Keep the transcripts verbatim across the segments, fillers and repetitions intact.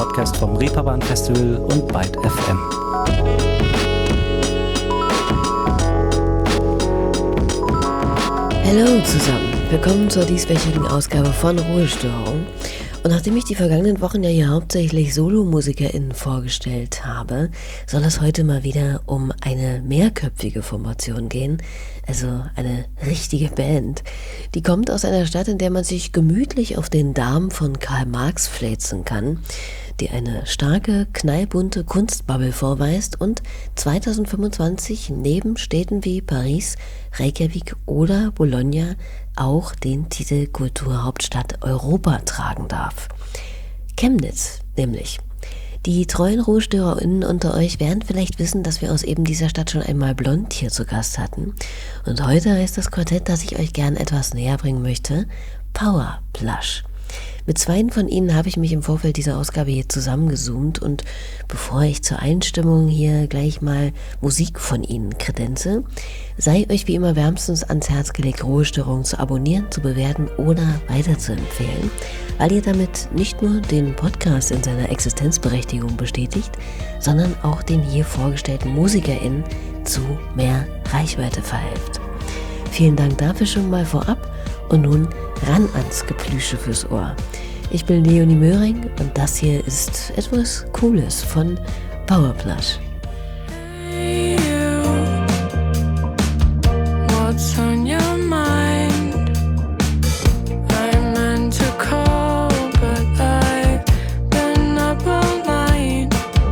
Podcast vom Reeperbahn Festival und Byte F M. Hallo zusammen, willkommen zur dieswöchigen Ausgabe von Ruhestörung. Und nachdem ich die vergangenen Wochen ja hier hauptsächlich SolomusikerInnen vorgestellt habe, soll es heute mal wieder um eine mehrköpfige Formation gehen, also eine richtige Band. Die kommt aus einer Stadt, in der man sich gemütlich auf den Darm von Karl Marx fläzen kann, die eine starke, knallbunte Kunstbubble vorweist und zweitausendfünfundzwanzig neben Städten wie Paris, Reykjavik oder Bologna auch den Titel Kulturhauptstadt Europa tragen darf. Chemnitz nämlich. Die treuen RuhestörerInnen unter euch werden vielleicht wissen, dass wir aus eben dieser Stadt schon einmal Blond hier zu Gast hatten. Und heute heißt das Quartett, das ich euch gern etwas näher bringen möchte, Powerplush. Mit zweien von ihnen habe ich mich im Vorfeld dieser Ausgabe hier zusammengezoomt und bevor ich zur Einstimmung hier gleich mal Musik von ihnen kredenze, sei euch wie immer wärmstens ans Herz gelegt, Ruhestörung zu abonnieren, zu bewerten oder weiterzuempfehlen, weil ihr damit nicht nur den Podcast in seiner Existenzberechtigung bestätigt, sondern auch den hier vorgestellten MusikerInnen zu mehr Reichweite verhelft. Vielen Dank dafür schon mal vorab. Und nun ran ans Geplüsche fürs Ohr. Ich bin Leonie Möhring und das hier ist etwas Cooles von Powerplush. Hey you, what's on your mind? I meant to call, but I've been up all night.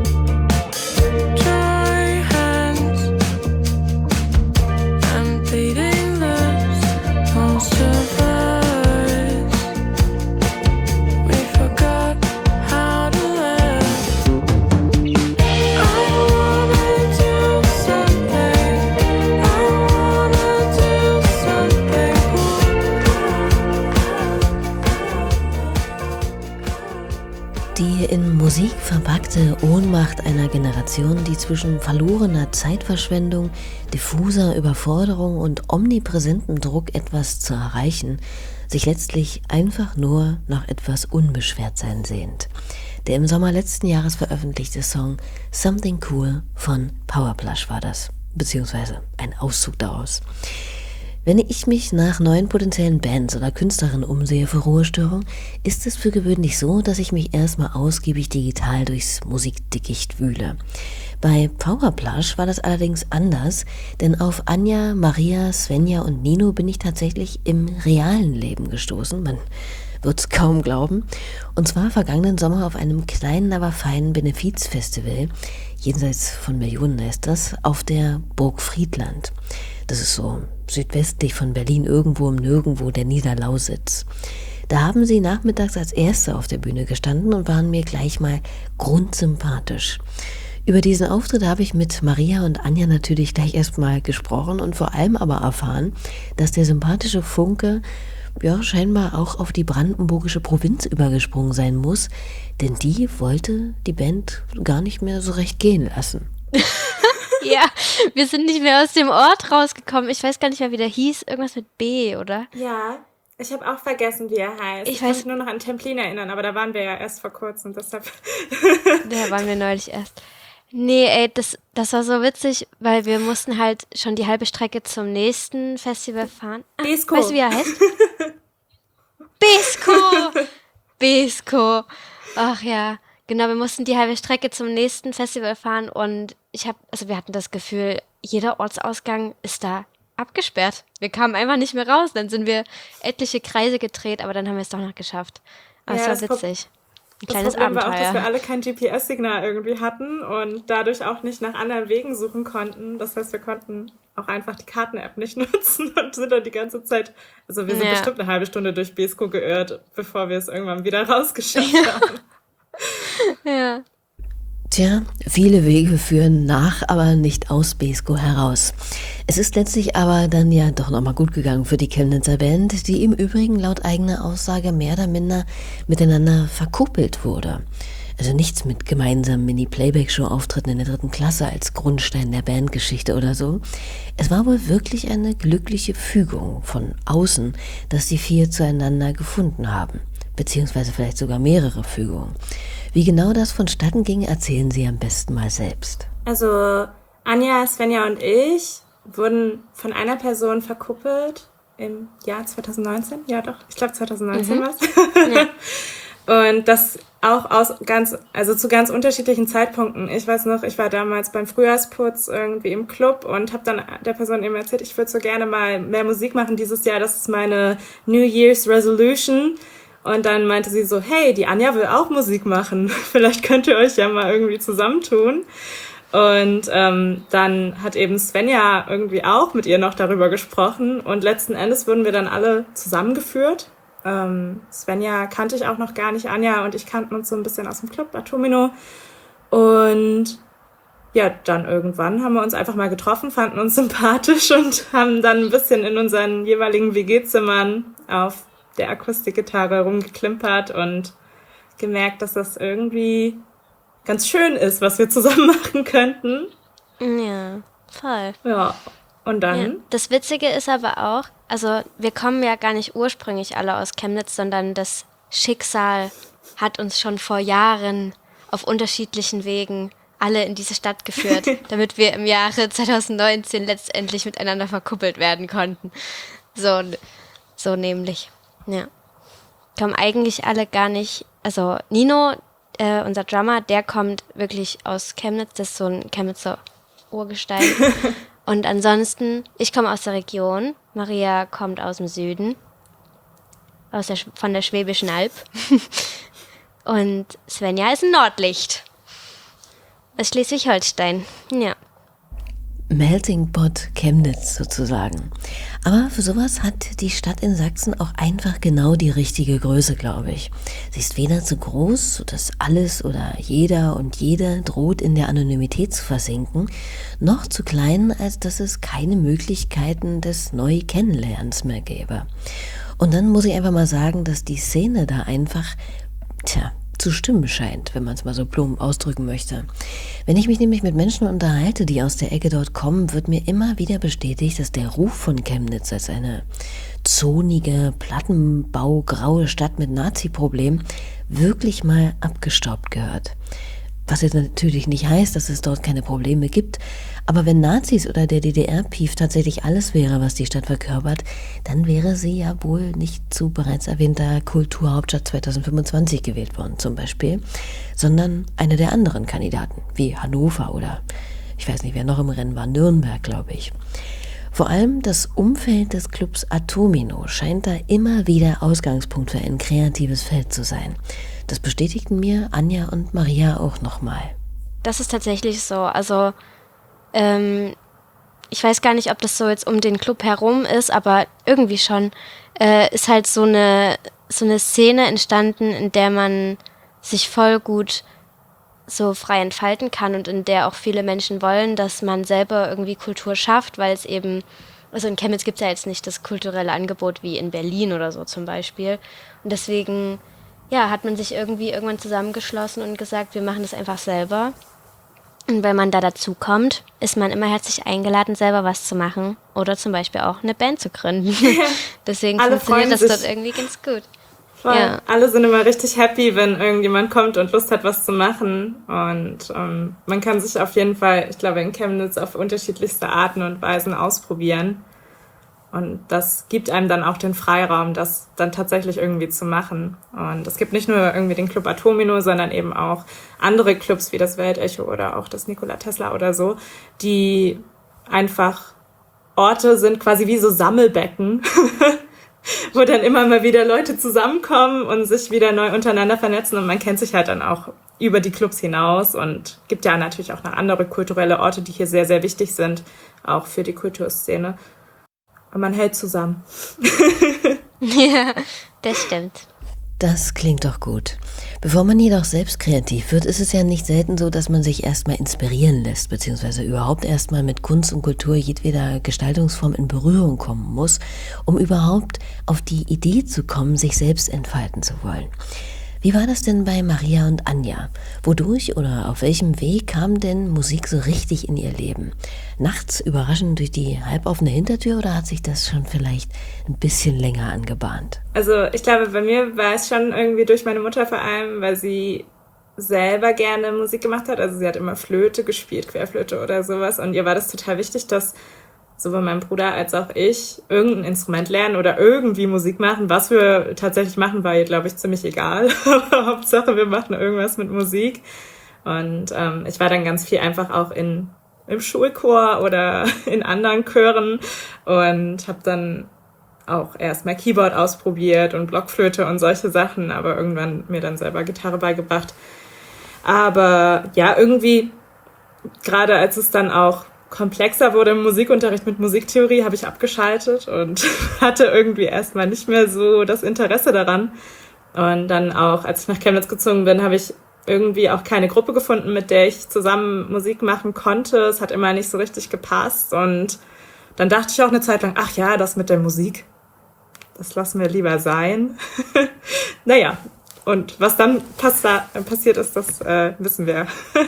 Dry hands, I'm bleeding lips, most of us, we forgot how to live. I wanna do something, I wanna do something Die in Musik verpackte Ohnmacht einer Generation, die zwischen verlorener Zeitverschwendung, diffuser Überforderung und omnipräsentem Druck, etwas zu erreichen, sich letztlich einfach nur nach etwas Unbeschwertsein sehnt. Der im Sommer letzten Jahres veröffentlichte Song Something Cool von Powerplush war das, beziehungsweise ein Auszug daraus. Wenn ich mich nach neuen potenziellen Bands oder Künstlerinnen umsehe für Ruhestörung, ist es für gewöhnlich so, dass ich mich erstmal ausgiebig digital durchs Musikdickicht wühle. Bei Powerplush war das allerdings anders, denn auf Anja, Maria, Svenja und Nino bin ich tatsächlich im realen Leben gestoßen, man wird's kaum glauben, und zwar vergangenen Sommer auf einem kleinen, aber feinen Benefizfestival, jenseits von Millionen ist das, auf der Burg Friedland. Das ist so südwestlich von Berlin, irgendwo im Nirgendwo der Niederlausitz. Da haben sie nachmittags als Erste auf der Bühne gestanden und waren mir gleich mal grundsympathisch. Über diesen Auftritt habe ich mit Maria und Anja natürlich gleich erstmal gesprochen und vor allem aber erfahren, dass der sympathische Funke ja scheinbar auch auf die brandenburgische Provinz übergesprungen sein muss, denn die wollte die Band gar nicht mehr so recht gehen lassen. Ja, wir sind nicht mehr aus dem Ort rausgekommen. Ich weiß gar nicht mehr, wie der hieß. Irgendwas mit B, oder? Ja, ich habe auch vergessen, wie er heißt. Ich Ich, kann weiß- mich nur noch an Templin erinnern, aber da waren wir ja erst vor kurzem, deshalb. Da waren wir neulich erst. Nee, ey, das, das war so witzig, weil wir mussten halt schon die halbe Strecke zum nächsten Festival fahren. Ah, Besko. Weißt du, wie er heißt? Besko! Besko! Ach ja, genau, wir mussten die halbe Strecke zum nächsten Festival fahren und ich habe, also wir hatten das Gefühl, jeder Ortsausgang ist da abgesperrt. Wir kamen einfach nicht mehr raus, dann sind wir etliche Kreise gedreht, aber dann haben wir es doch noch geschafft. Aber Ja, es das war Pro- witzig. Ein Das kleines Problem war auch, dass wir Abenteuer. alle kein G P S-Signal irgendwie hatten und dadurch auch nicht nach anderen Wegen suchen konnten. Das heißt, wir konnten auch einfach die Karten-App nicht nutzen und sind dann die ganze Zeit, also wir sind Ja. bestimmt eine halbe Stunde durch Besko geirrt, bevor wir es irgendwann wieder rausgeschafft haben. Ja. Tja, viele Wege führen nach, aber nicht aus Besko heraus. Es ist letztlich aber dann ja doch nochmal gut gegangen für die Chemnitzer Band, die im Übrigen laut eigener Aussage mehr oder minder miteinander verkuppelt wurde. Also nichts mit gemeinsamen Mini-Playback-Show-Auftritten in der dritten Klasse als Grundstein der Bandgeschichte oder so. Es war wohl wirklich eine glückliche Fügung von außen, dass die vier zueinander gefunden haben. Beziehungsweise vielleicht sogar mehrere Fügungen. Wie genau das vonstatten ging, erzählen Sie am besten mal selbst. Also Anja, Svenja und ich wurden von einer Person verkuppelt im Jahr zwanzig neunzehn. Ja doch, ich glaube zwanzig neunzehn mhm. war es. Ja. Und das auch aus ganz, also zu ganz unterschiedlichen Zeitpunkten. Ich weiß noch, ich war damals beim Frühjahrsputz irgendwie im Club und habe dann der Person eben erzählt, ich würde so gerne mal mehr Musik machen dieses Jahr, das ist meine New Year's Resolution. Und dann meinte sie so, hey, die Anja will auch Musik machen, vielleicht könnt ihr euch ja mal irgendwie zusammentun. Und ähm, dann hat eben Svenja irgendwie auch mit ihr noch darüber gesprochen und letzten Endes wurden wir dann alle zusammengeführt. Ähm, Svenja kannte ich auch noch gar nicht, Anja und ich kannten uns so ein bisschen aus dem Club Atomino und ja, dann irgendwann haben wir uns einfach mal getroffen, fanden uns sympathisch und haben dann ein bisschen in unseren jeweiligen W G-Zimmern auf der Akustikgitarre rumgeklimpert und gemerkt, dass das irgendwie ganz schön ist, was wir zusammen machen könnten. Ja, voll. Ja, und dann? Ja. Das Witzige ist aber auch, also wir kommen ja gar nicht ursprünglich alle aus Chemnitz, sondern das Schicksal hat uns schon vor Jahren auf unterschiedlichen Wegen alle in diese Stadt geführt, damit wir im Jahre zwanzig neunzehn letztendlich miteinander verkuppelt werden konnten. So, so nämlich, ja. Kommen eigentlich alle gar nicht, also Nino, äh, unser Drummer, der kommt wirklich aus Chemnitz, das ist so ein Chemnitzer Urgestein. Und ansonsten, ich komme aus der Region, Maria kommt aus dem Süden, aus der, von der Schwäbischen Alb. Und Svenja ist ein Nordlicht. Aus Schleswig-Holstein, ja. Melting Pot Chemnitz sozusagen. Aber für sowas hat die Stadt in Sachsen auch einfach genau die richtige Größe, glaube ich. Sie ist weder zu groß, sodass alles oder jeder und jede droht in der Anonymität zu versinken, noch zu klein, als dass es keine Möglichkeiten des Neu-Kennenlernens mehr gäbe. Und dann muss ich einfach mal sagen, dass die Szene da einfach, tja, zu stimmen scheint, wenn man es mal so plump ausdrücken möchte. Wenn ich mich nämlich mit Menschen unterhalte, die aus der Ecke dort kommen, wird mir immer wieder bestätigt, dass der Ruf von Chemnitz als eine zonige, plattenbaugraue Stadt mit Nazi-Problem wirklich mal abgestaubt gehört. Was jetzt natürlich nicht heißt, dass es dort keine Probleme gibt, aber wenn Nazis oder der D D R-Pief tatsächlich alles wäre, was die Stadt verkörpert, dann wäre sie ja wohl nicht zu bereits erwähnter Kulturhauptstadt zwanzig fünfundzwanzig gewählt worden zum Beispiel, sondern eine der anderen Kandidaten, wie Hannover oder, ich weiß nicht, wer noch im Rennen war, Nürnberg, glaube ich. Vor allem das Umfeld des Clubs Atomino scheint da immer wieder Ausgangspunkt für ein kreatives Feld zu sein. Das bestätigten mir Anja und Maria auch nochmal. Das ist tatsächlich so. Also ähm, ich weiß gar nicht, ob das so jetzt um den Club herum ist, aber irgendwie schon äh, ist halt so eine, so eine Szene entstanden, in der man sich voll gut so frei entfalten kann und in der auch viele Menschen wollen, dass man selber irgendwie Kultur schafft, weil es eben, also in Chemnitz gibt es ja jetzt nicht das kulturelle Angebot wie in Berlin oder so zum Beispiel. Und deswegen, ja, hat man sich irgendwie irgendwann zusammengeschlossen und gesagt, wir machen das einfach selber. Und wenn man da dazu kommt, ist man immer herzlich eingeladen, selber was zu machen oder zum Beispiel auch eine Band zu gründen. Deswegen Alle funktioniert das sich. dort irgendwie ganz gut. Voll. Ja. Alle sind immer richtig happy, wenn irgendjemand kommt und Lust hat, was zu machen. Und ähm, man kann sich auf jeden Fall, ich glaube, in Chemnitz auf unterschiedlichste Arten und Weisen ausprobieren. Und das gibt einem dann auch den Freiraum, das dann tatsächlich irgendwie zu machen. Und es gibt nicht nur irgendwie den Club Atomino, sondern eben auch andere Clubs wie das Weltecho oder auch das Nikola Tesla oder so, die einfach Orte sind, quasi wie so Sammelbecken, wo dann immer mal wieder Leute zusammenkommen und sich wieder neu untereinander vernetzen und man kennt sich halt dann auch über die Clubs hinaus und gibt ja natürlich auch noch andere kulturelle Orte, die hier sehr, sehr wichtig sind, auch für die Kulturszene. Und man hält zusammen. Ja, das stimmt. Das klingt doch gut. Bevor man jedoch selbst kreativ wird, ist es ja nicht selten so, dass man sich erstmal inspirieren lässt, beziehungsweise überhaupt erstmal mit Kunst und Kultur jedweder Gestaltungsform in Berührung kommen muss, um überhaupt auf die Idee zu kommen, sich selbst entfalten zu wollen. Wie war das denn bei Maria und Anja? Wodurch oder auf welchem Weg kam denn Musik so richtig in ihr Leben? Nachts überraschend durch die halboffene Hintertür oder hat sich das schon vielleicht ein bisschen länger angebahnt? Also ich glaube, bei mir war es schon irgendwie durch meine Mutter vor allem, weil sie selber gerne Musik gemacht hat. Also sie hat immer Flöte gespielt, Querflöte oder sowas. Und ihr war das total wichtig, dass sowohl mein Bruder als auch ich irgendein Instrument lernen oder irgendwie Musik machen. Was wir tatsächlich machen, war ihr, glaube ich, ziemlich egal. Hauptsache, wir machen irgendwas mit Musik. Und ähm, ich war dann ganz viel einfach auch in im Schulchor oder in anderen Chören und habe dann auch erst mal Keyboard ausprobiert und Blockflöte und solche Sachen, aber irgendwann mir dann selber Gitarre beigebracht. Aber ja, irgendwie, gerade als es dann auch komplexer wurde im Musikunterricht mit Musiktheorie, habe ich abgeschaltet und hatte irgendwie erstmal nicht mehr so das Interesse daran. Und dann auch, als ich nach Chemnitz gezogen bin, habe ich irgendwie auch keine Gruppe gefunden, mit der ich zusammen Musik machen konnte. Es hat immer nicht so richtig gepasst. Und dann dachte ich auch eine Zeit lang, ach ja, das mit der Musik, das lassen wir lieber sein. Naja, und was dann pass- passiert ist, das äh, wissen wir.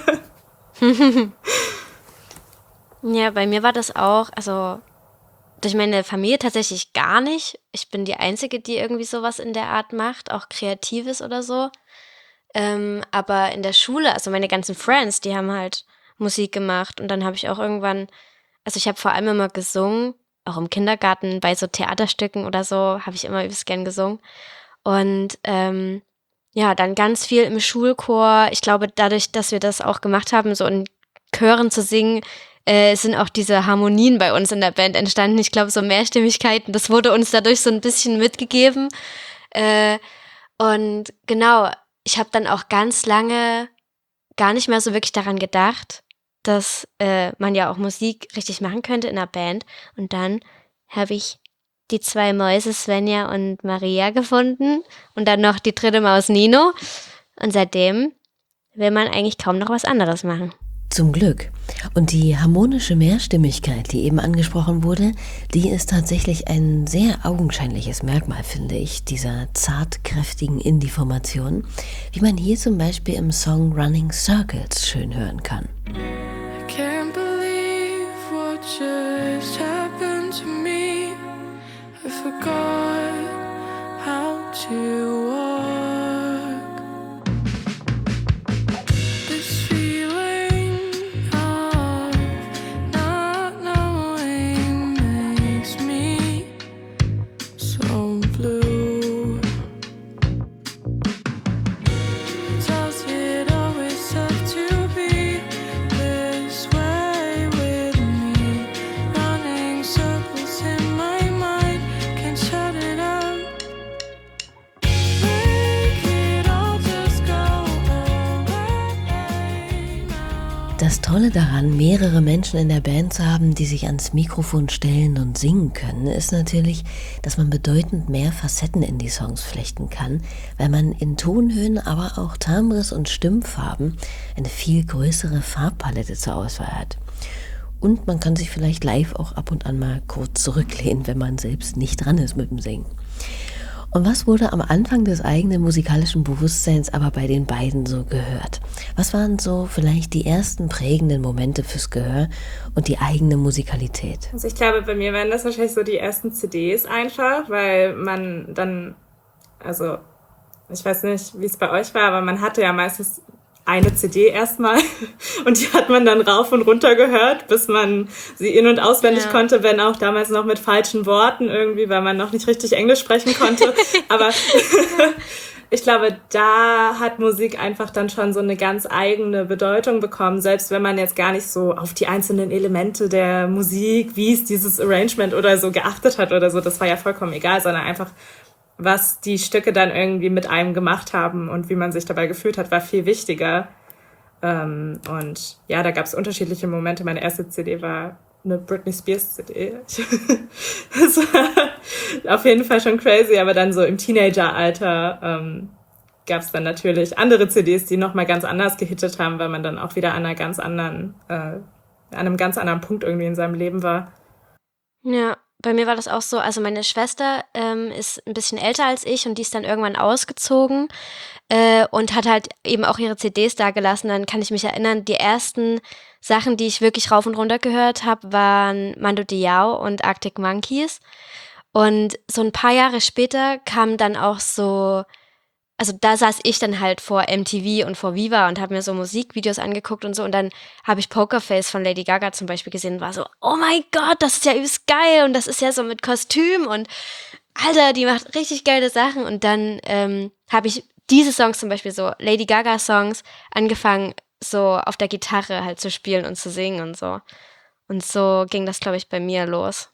Ja, bei mir war das auch, also durch meine Familie tatsächlich gar nicht. Ich bin die Einzige, die irgendwie sowas in der Art macht, auch Kreatives oder so. Ähm, aber in der Schule, also meine ganzen Friends, die haben halt Musik gemacht und dann habe ich auch irgendwann, also ich habe vor allem immer gesungen, auch im Kindergarten bei so Theaterstücken oder so, habe ich immer übelst gern gesungen. Und ähm, ja, dann ganz viel im Schulchor. Ich glaube, dadurch, dass wir das auch gemacht haben, so in Chören zu singen, äh, sind auch diese Harmonien bei uns in der Band entstanden. Ich glaube, so Mehrstimmigkeiten, das wurde uns dadurch so ein bisschen mitgegeben. Äh, und genau, ich habe dann auch ganz lange gar nicht mehr so wirklich daran gedacht, dass äh, man ja auch Musik richtig machen könnte in einer Band. Und dann habe ich die zwei Mäuse Svenja und Maria gefunden und dann noch die dritte Maus Nino. Und seitdem will man eigentlich kaum noch was anderes machen. Zum Glück. Und die harmonische Mehrstimmigkeit, die eben angesprochen wurde, die ist tatsächlich ein sehr augenscheinliches Merkmal, finde ich, dieser zartkräftigen Indie-Formation, wie man hier zum Beispiel im Song Running Circles schön hören kann. I can't believe what just happened to me. I forgot how to walk. This feeling of not knowing makes me so blue. Does it always have to be this way with me? Running circles in my mind, can't shut it up. Make it all just go away now. Das Tolle daran, mehrere Menschen in der Band zu haben, die sich ans Mikrofon stellen und singen können, ist natürlich, dass man bedeutend mehr Facetten in die Songs flechten kann, weil man in Tonhöhen, aber auch Timbres und Stimmfarben eine viel größere Farbpalette zur Auswahl hat. Und man kann sich vielleicht live auch ab und an mal kurz zurücklehnen, wenn man selbst nicht dran ist mit dem Singen. Und was wurde am Anfang des eigenen musikalischen Bewusstseins aber bei den beiden so gehört? Was waren so vielleicht die ersten prägenden Momente fürs Gehör und die eigene Musikalität? Also ich glaube, bei mir waren das wahrscheinlich so die ersten C Ds einfach, weil man dann, also ich weiß nicht, wie es bei euch war, aber man hatte ja meistens eine C D erstmal und die hat man dann rauf und runter gehört, bis man sie in- und auswendig Ja. konnte, wenn auch damals noch mit falschen Worten irgendwie, weil man noch nicht richtig Englisch sprechen konnte. Aber ich glaube, da hat Musik einfach dann schon so eine ganz eigene Bedeutung bekommen, selbst wenn man jetzt gar nicht so auf die einzelnen Elemente der Musik, wie ist dieses Arrangement oder so geachtet hat oder so, das war ja vollkommen egal, sondern einfach was die Stücke dann irgendwie mit einem gemacht haben und wie man sich dabei gefühlt hat, war viel wichtiger. Ähm, und ja, da gab es unterschiedliche Momente. Meine erste C D war eine Britney Spears C D. Das war auf jeden Fall schon crazy, aber dann so im Teenageralter ähm, gab es dann natürlich andere C Ds, die nochmal ganz anders gehittet haben, weil man dann auch wieder an einer ganz anderen, äh, an einem ganz anderen Punkt irgendwie in seinem Leben war. Ja, bei mir war das auch so, also meine Schwester ähm, ist ein bisschen älter als ich und die ist dann irgendwann ausgezogen äh, und hat halt eben auch ihre C Ds da gelassen. Dann kann ich mich erinnern, die ersten Sachen, die ich wirklich rauf und runter gehört habe, waren Mando Diao und Arctic Monkeys. Und so ein paar Jahre später kamen dann auch so also da saß ich dann halt vor M T V und vor Viva und habe mir so Musikvideos angeguckt und so und dann habe ich Pokerface von Lady Gaga zum Beispiel gesehen und war so, oh mein Gott, das ist ja übelst geil und das ist ja so mit Kostüm und Alter, die macht richtig geile Sachen und dann ähm, habe ich diese Songs zum Beispiel so, Lady Gaga Songs, angefangen so auf der Gitarre halt zu spielen und zu singen und so. Und so ging das, glaube ich, bei mir los.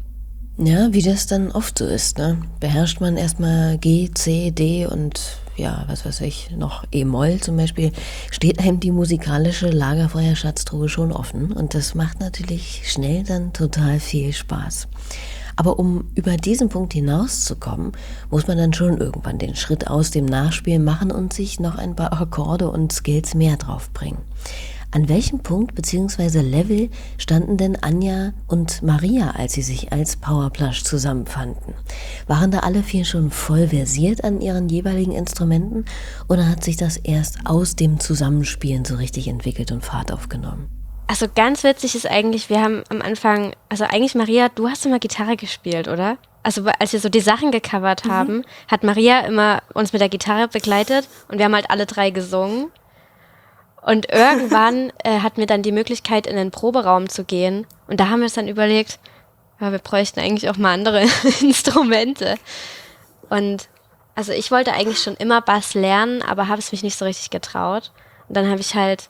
Ja, wie das dann oft so ist, ne? Beherrscht man erstmal G, C, D und ja, was weiß ich, noch E-Moll zum Beispiel, steht einem die musikalische Lagerfeuerschatztruhe schon offen und das macht natürlich schnell dann total viel Spaß. Aber um über diesen Punkt hinauszukommen, muss man dann schon irgendwann den Schritt aus dem Nachspielen machen und sich noch ein paar Akkorde und Skills mehr draufbringen. An welchem Punkt bzw. Level standen denn Anja und Maria, als sie sich als Powerplush zusammenfanden? Waren da alle vier schon voll versiert an ihren jeweiligen Instrumenten oder hat sich das erst aus dem Zusammenspielen so richtig entwickelt und Fahrt aufgenommen? Also ganz witzig ist eigentlich, wir haben am Anfang, also eigentlich Maria, du hast immer Gitarre gespielt, oder? Also als wir so die Sachen gecovert haben, hat Maria immer uns mit der Gitarre begleitet und wir haben halt alle drei gesungen. Und irgendwann äh, hatten wir dann die Möglichkeit, in den Proberaum zu gehen. Und da haben wir uns dann überlegt, ja, wir bräuchten eigentlich auch mal andere Instrumente. Und also ich wollte eigentlich schon immer Bass lernen, aber habe es mich nicht so richtig getraut. Und dann habe ich halt,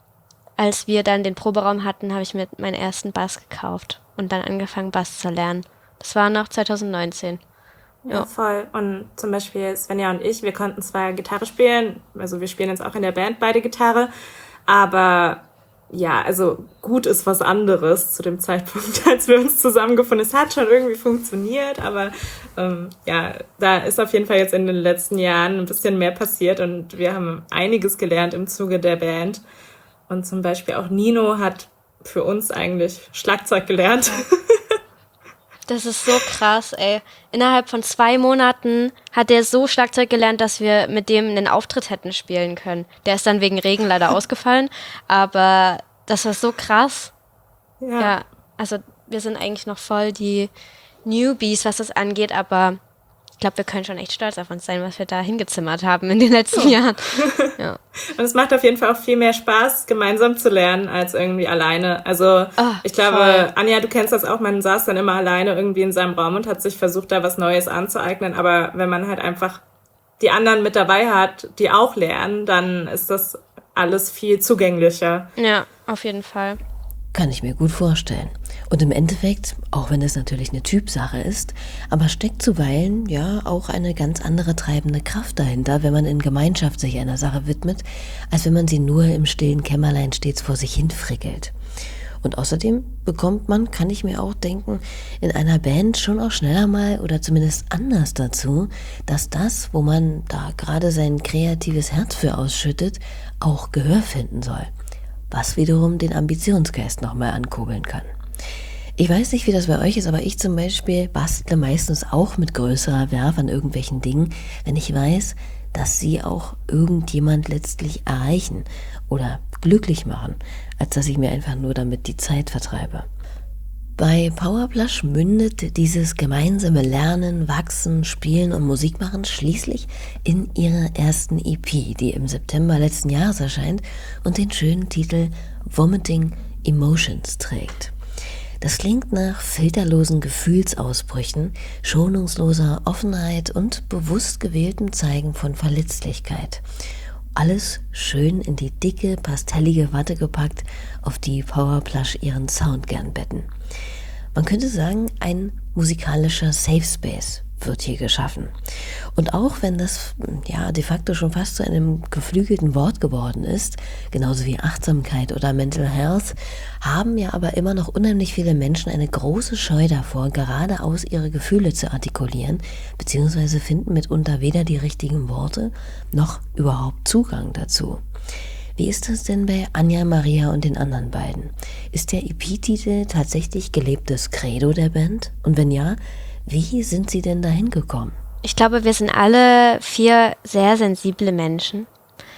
als wir dann den Proberaum hatten, habe ich mir meinen ersten Bass gekauft und dann angefangen, Bass zu lernen. Das war noch zwanzig neunzehn. Ja, voll. Und zum Beispiel Svenja und ich, wir konnten zwar Gitarre spielen, also wir spielen jetzt auch in der Band beide Gitarre, aber ja, also gut ist was anderes zu dem Zeitpunkt, als wir uns zusammengefunden haben. Es hat schon irgendwie funktioniert, aber ähm, ja, da ist auf jeden Fall jetzt in den letzten Jahren ein bisschen mehr passiert und wir haben einiges gelernt im Zuge der Band. Und zum Beispiel auch Nino hat für uns eigentlich Schlagzeug gelernt. Das ist so krass, ey. Innerhalb von zwei Monaten hat er so Schlagzeug gelernt, dass wir mit dem einen Auftritt hätten spielen können. Der ist dann wegen Regen leider ausgefallen, aber das war so krass. Ja. Ja, also wir sind eigentlich noch voll die Newbies, was das angeht, aber ich glaube, wir können schon echt stolz auf uns sein, was wir da hingezimmert haben in den letzten ja. Jahren. Ja. Und es macht auf jeden Fall auch viel mehr Spaß, gemeinsam zu lernen, als irgendwie alleine. Also oh, ich glaube, voll. Anja, du kennst das auch, man saß dann immer alleine irgendwie in seinem Raum und hat sich versucht, da was Neues anzueignen. Aber wenn man halt einfach die anderen mit dabei hat, die auch lernen, dann ist das alles viel zugänglicher. Ja, auf jeden Fall. Kann ich mir gut vorstellen. Und im Endeffekt, auch wenn es natürlich eine Typsache ist, aber steckt zuweilen ja auch eine ganz andere treibende Kraft dahinter, wenn man in Gemeinschaft sich einer Sache widmet, als wenn man sie nur im stillen Kämmerlein stets vor sich hin frickelt. Und außerdem bekommt man, kann ich mir auch denken, in einer Band schon auch schneller mal oder zumindest anders dazu, dass das, wo man da gerade sein kreatives Herz für ausschüttet, auch Gehör finden soll. Was wiederum den Ambitionsgeist nochmal ankurbeln kann. Ich weiß nicht, wie das bei euch ist, aber ich zum Beispiel bastle meistens auch mit größerer Werf an irgendwelchen Dingen, wenn ich weiß, dass sie auch irgendjemand letztlich erreichen oder glücklich machen, als dass ich mir einfach nur damit die Zeit vertreibe. Bei Powerplush mündet dieses gemeinsame Lernen, Wachsen, Spielen und Musik machen schließlich in ihrer ersten E P, die im September letzten Jahres erscheint und den schönen Titel Vomiting Emotions trägt. Das klingt nach filterlosen Gefühlsausbrüchen, schonungsloser Offenheit und bewusst gewähltem Zeigen von Verletzlichkeit. Alles schön in die dicke, pastellige Watte gepackt, auf die Powerplush ihren Sound gern betten. Man könnte sagen, ein musikalischer Safe Space wird hier geschaffen. Und auch wenn das ja de facto schon fast zu einem geflügelten Wort geworden ist, genauso wie Achtsamkeit oder Mental Health, haben ja aber immer noch unheimlich viele Menschen eine große Scheu davor, geradeaus ihre Gefühle zu artikulieren, beziehungsweise finden mitunter weder die richtigen Worte noch überhaupt Zugang dazu. Wie ist das denn bei Anja, Maria und den anderen beiden? Ist der E P-Titel tatsächlich gelebtes Credo der Band? Und wenn ja, wie sind sie denn dahin gekommen? Ich glaube, wir sind alle vier sehr sensible Menschen.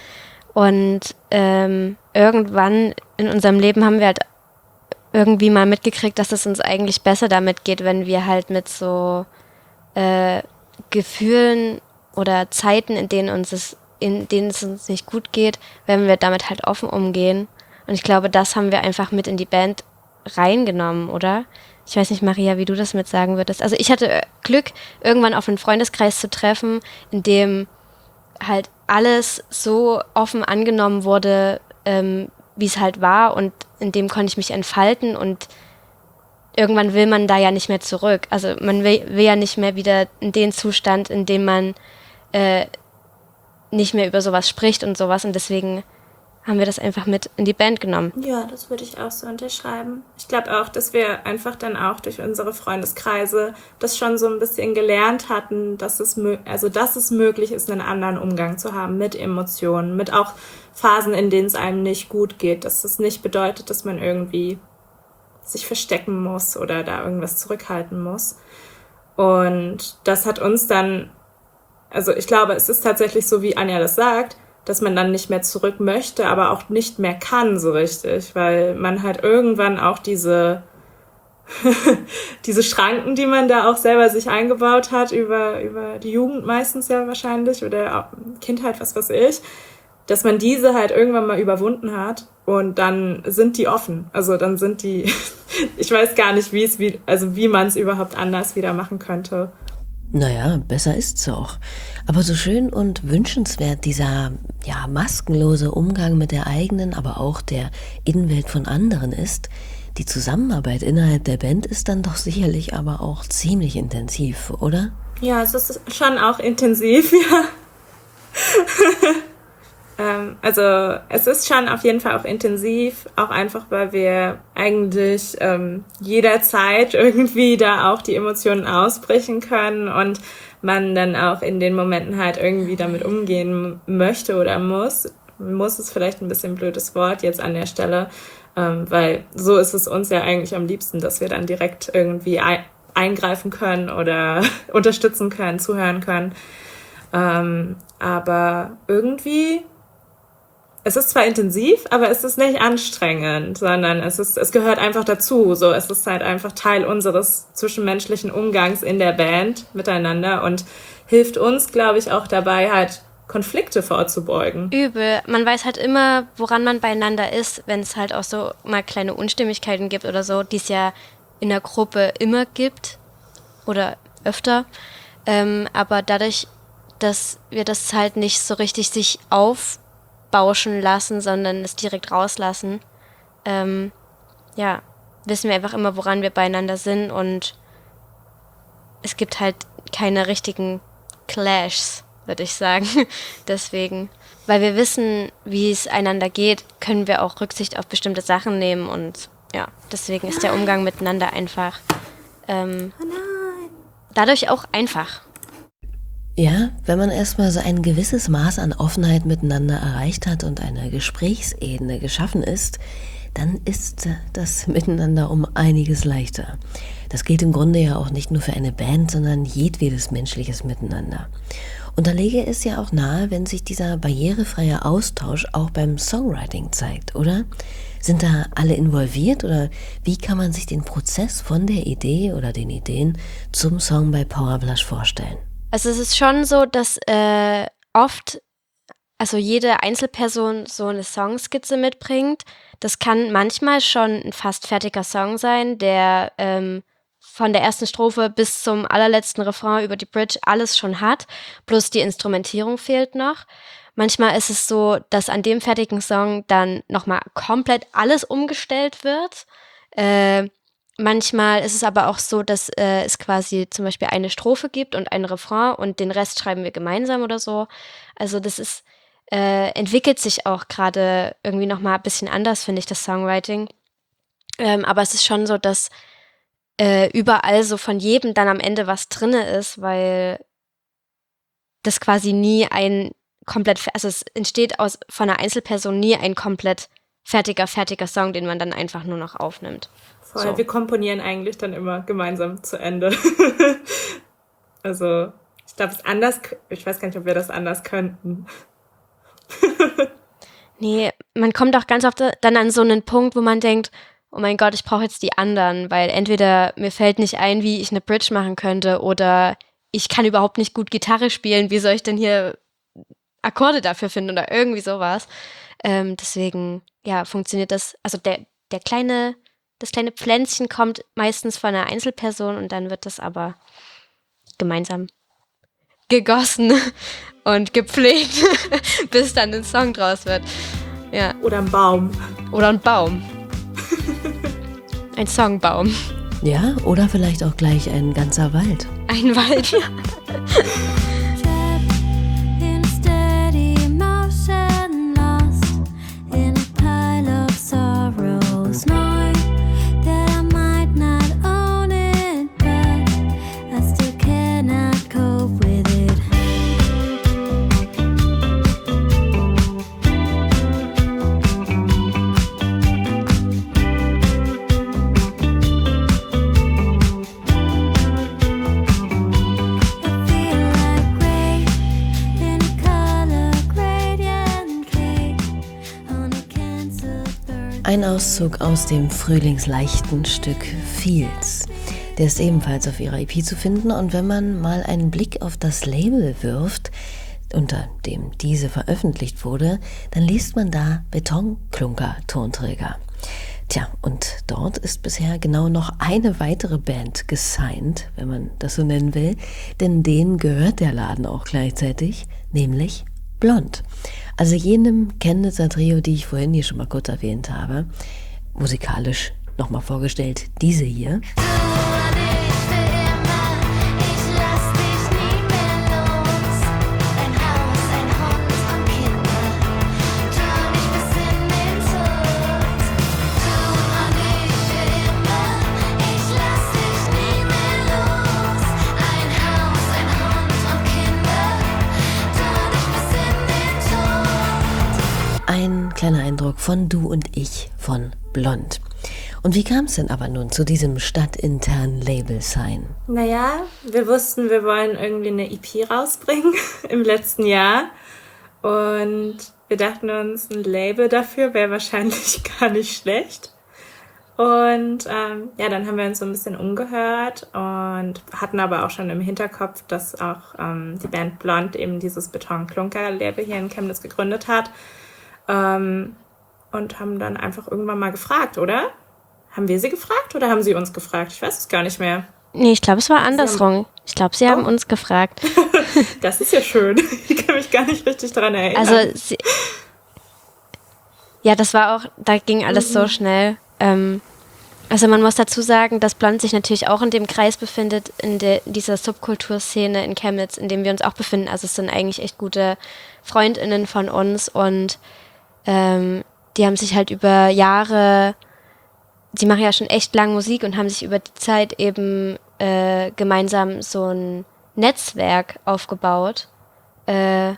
Und ähm, irgendwann in unserem Leben haben wir halt irgendwie mal mitgekriegt, dass es uns eigentlich besser damit geht, wenn wir halt mit so äh, Gefühlen oder Zeiten, in denen uns es, in denen es uns nicht gut geht, wenn wir damit halt offen umgehen. Und ich glaube, das haben wir einfach mit in die Band reingenommen, oder? Ich weiß nicht, Maria, wie du das mit sagen würdest. Also ich hatte Glück, irgendwann auf einen Freundeskreis zu treffen, in dem halt alles so offen angenommen wurde, ähm, wie es halt war, und in dem konnte ich mich entfalten, und irgendwann will man da ja nicht mehr zurück. Also man will, will ja nicht mehr wieder in den Zustand, in dem man äh, nicht mehr über sowas spricht und sowas, und deswegen haben wir das einfach mit in die Band genommen. Ja, das würde ich auch so unterschreiben. Ich glaube auch, dass wir einfach dann auch durch unsere Freundeskreise das schon so ein bisschen gelernt hatten, dass es, mö- also dass es möglich ist, einen anderen Umgang zu haben mit Emotionen, mit auch Phasen, in denen es einem nicht gut geht. Dass es nicht bedeutet, dass man irgendwie sich verstecken muss oder da irgendwas zurückhalten muss. Und das hat uns dann, also ich glaube, es ist tatsächlich so, wie Anja das sagt, dass man dann nicht mehr zurück möchte, aber auch nicht mehr kann so richtig, weil man halt irgendwann auch diese diese Schranken, die man da auch selber sich eingebaut hat, über über die Jugend meistens ja wahrscheinlich oder Kindheit, was weiß ich, dass man diese halt irgendwann mal überwunden hat, und dann sind die offen. Also dann sind die, ich weiß gar nicht, wie es wie also wie man es überhaupt anders wieder machen könnte. Naja, besser ist's auch. Aber so schön und wünschenswert dieser, ja, maskenlose Umgang mit der eigenen, aber auch der Innenwelt von anderen ist, die Zusammenarbeit innerhalb der Band ist dann doch sicherlich aber auch ziemlich intensiv, oder? Ja, es ist schon auch intensiv, ja. ähm, also es ist schon auf jeden Fall auch intensiv, auch einfach, weil wir eigentlich ähm, jederzeit irgendwie da auch die Emotionen ausbrechen können und man dann auch in den Momenten halt irgendwie damit umgehen möchte oder muss. Muss ist vielleicht ein bisschen ein blödes Wort jetzt an der Stelle, ähm, weil so ist es uns ja eigentlich am liebsten, dass wir dann direkt irgendwie ein- eingreifen können oder unterstützen können, zuhören können. Ähm, aber irgendwie, es ist zwar intensiv, aber es ist nicht anstrengend, sondern es ist, es gehört einfach dazu. So, es ist halt einfach Teil unseres zwischenmenschlichen Umgangs in der Band miteinander und hilft uns, glaube ich, auch dabei, halt Konflikte vorzubeugen. Übel. Man weiß halt immer, woran man beieinander ist, wenn es halt auch so mal kleine Unstimmigkeiten gibt oder so, die es ja in der Gruppe immer gibt oder öfter. Ähm, aber dadurch, dass wir das halt nicht so richtig sich aufbauschen lassen, sondern es direkt rauslassen, ähm, ja, wissen wir einfach immer, woran wir beieinander sind, und es gibt halt keine richtigen Clashs, würde ich sagen. Deswegen, weil wir wissen, wie es einander geht, können wir auch Rücksicht auf bestimmte Sachen nehmen, und ja, deswegen ist der Umgang miteinander einfach ähm, dadurch auch einfach. Ja, wenn man erstmal so ein gewisses Maß an Offenheit miteinander erreicht hat und eine Gesprächsebene geschaffen ist, dann ist das Miteinander um einiges leichter. Das gilt im Grunde ja auch nicht nur für eine Band, sondern jedwedes menschliches Miteinander. Und da lege es ja auch nahe, wenn sich dieser barrierefreie Austausch auch beim Songwriting zeigt, oder? Sind da alle involviert, oder wie kann man sich den Prozess von der Idee oder den Ideen zum Song bei Powerblush vorstellen? Also es ist schon so, dass äh, oft, also jede Einzelperson so eine Songskizze mitbringt. Das kann manchmal schon ein fast fertiger Song sein, der ähm, von der ersten Strophe bis zum allerletzten Refrain über die Bridge alles schon hat, bloß die Instrumentierung fehlt noch. Manchmal ist es so, dass an dem fertigen Song dann nochmal komplett alles umgestellt wird. Äh, manchmal ist es aber auch so, dass äh, es quasi zum Beispiel eine Strophe gibt und ein Refrain und den Rest schreiben wir gemeinsam oder so. Also das ist äh, entwickelt sich auch gerade irgendwie nochmal ein bisschen anders, finde ich, das Songwriting. Ähm, aber es ist schon so, dass äh, überall so von jedem dann am Ende was drinne ist, weil das quasi nie ein komplett, also es entsteht aus von einer Einzelperson nie ein komplett fertiger, fertiger Song, den man dann einfach nur noch aufnimmt. Voll, So. wir komponieren eigentlich dann immer gemeinsam zu Ende. Also, ich glaube, es anders, ich weiß gar nicht, ob wir das anders könnten. Nee, man kommt auch ganz oft dann an so einen Punkt, wo man denkt, oh mein Gott, ich brauche jetzt die anderen, weil entweder mir fällt nicht ein, wie ich eine Bridge machen könnte, oder ich kann überhaupt nicht gut Gitarre spielen, wie soll ich denn hier Akkorde dafür finden oder irgendwie sowas. Ähm, deswegen, ja, funktioniert das, also der, der kleine, das kleine Pflänzchen kommt meistens von einer Einzelperson und dann wird das aber gemeinsam gegossen und gepflegt, bis dann ein Song draus wird. Ja. Oder ein Baum. Oder ein Baum. Ein Songbaum. Ja, oder vielleicht auch gleich ein ganzer Wald. Ein Wald. In steady motion, lost in a pile of sorrows, knowing that I might not own it, but I still cannot cope with it. I feel like gray in a color gradient cake on a canceled birthday. Ein Auszug aus dem frühlingsleichten Stück Fields. Der ist ebenfalls auf ihrer E P zu finden und wenn man mal einen Blick auf das Label wirft, unter dem diese veröffentlicht wurde, dann liest man da Betonklunker-Tonträger. Tja, und dort ist bisher genau noch eine weitere Band gesigned, wenn man das so nennen will, denn denen gehört der Laden auch gleichzeitig, nämlich Blond. Also jenem Chemnitzer Trio, die ich vorhin hier schon mal kurz erwähnt habe, musikalisch nochmal vorgestellt, diese hier. Ein kleiner Eindruck von Du und Ich von Blond. Und wie kam es denn aber nun zu diesem stadtinternen Label-Sign? Naja, wir wussten, wir wollen irgendwie eine E P rausbringen im letzten Jahr. Und wir dachten uns, ein Label dafür wäre wahrscheinlich gar nicht schlecht. Und ähm, ja, dann haben wir uns so ein bisschen umgehört und hatten aber auch schon im Hinterkopf, dass auch ähm, die Band Blond eben dieses Betonklunker-Label hier in Chemnitz gegründet hat. Ähm, und haben dann einfach irgendwann mal gefragt, oder? Haben wir sie gefragt oder haben sie uns gefragt? Ich weiß es gar nicht mehr. Nee, ich glaube, es war andersrum. Ich glaube, sie haben Oh. uns gefragt. Das ist ja schön. Ich kann mich gar nicht richtig dran erinnern. Also, sie, ja, das war auch, da ging alles so schnell. Ähm, also man muss dazu sagen, dass Blond sich natürlich auch in dem Kreis befindet, in der, dieser Subkulturszene in Chemnitz, in dem wir uns auch befinden. Also es sind eigentlich echt gute FreundInnen von uns und ähm, die haben sich halt über Jahre, die machen ja schon echt lang Musik und haben sich über die Zeit eben äh, gemeinsam so ein Netzwerk aufgebaut äh,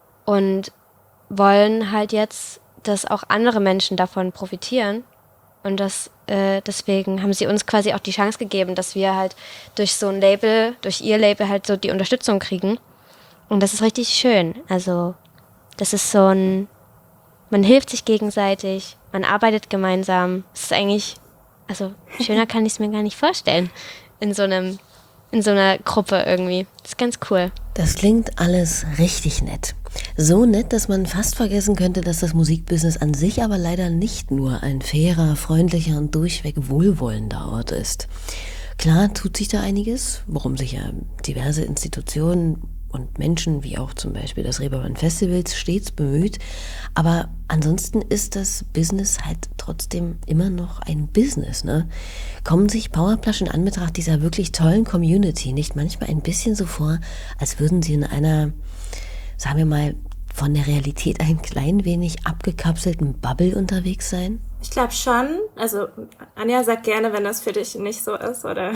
und wollen halt jetzt, dass auch andere Menschen davon profitieren. Und das, äh, deswegen haben sie uns quasi auch die Chance gegeben, dass wir halt durch so ein Label, durch ihr Label halt so die Unterstützung kriegen. Und das ist richtig schön. Also das ist so ein, man hilft sich gegenseitig, man arbeitet gemeinsam. Es ist eigentlich, also schöner kann ich es mir gar nicht vorstellen in so einem, in so einer Gruppe irgendwie. Das ist ganz cool. Das klingt alles richtig nett. So nett, dass man fast vergessen könnte, dass das Musikbusiness an sich aber leider nicht nur ein fairer, freundlicher und durchweg wohlwollender Ort ist. Klar tut sich da einiges, worum sich ja diverse Institutionen und Menschen, wie auch zum Beispiel das Reeperbahn Festivals, stets bemüht. Aber ansonsten ist das Business halt trotzdem immer noch ein Business, ne? Kommen sich Powerplush in Anbetracht dieser wirklich tollen Community nicht manchmal ein bisschen so vor, als würden sie in einer, sagen wir mal, von der Realität ein klein wenig abgekapselten Bubble unterwegs sein? Ich glaube schon. Also Anja sagt gerne, wenn das für dich nicht so ist oder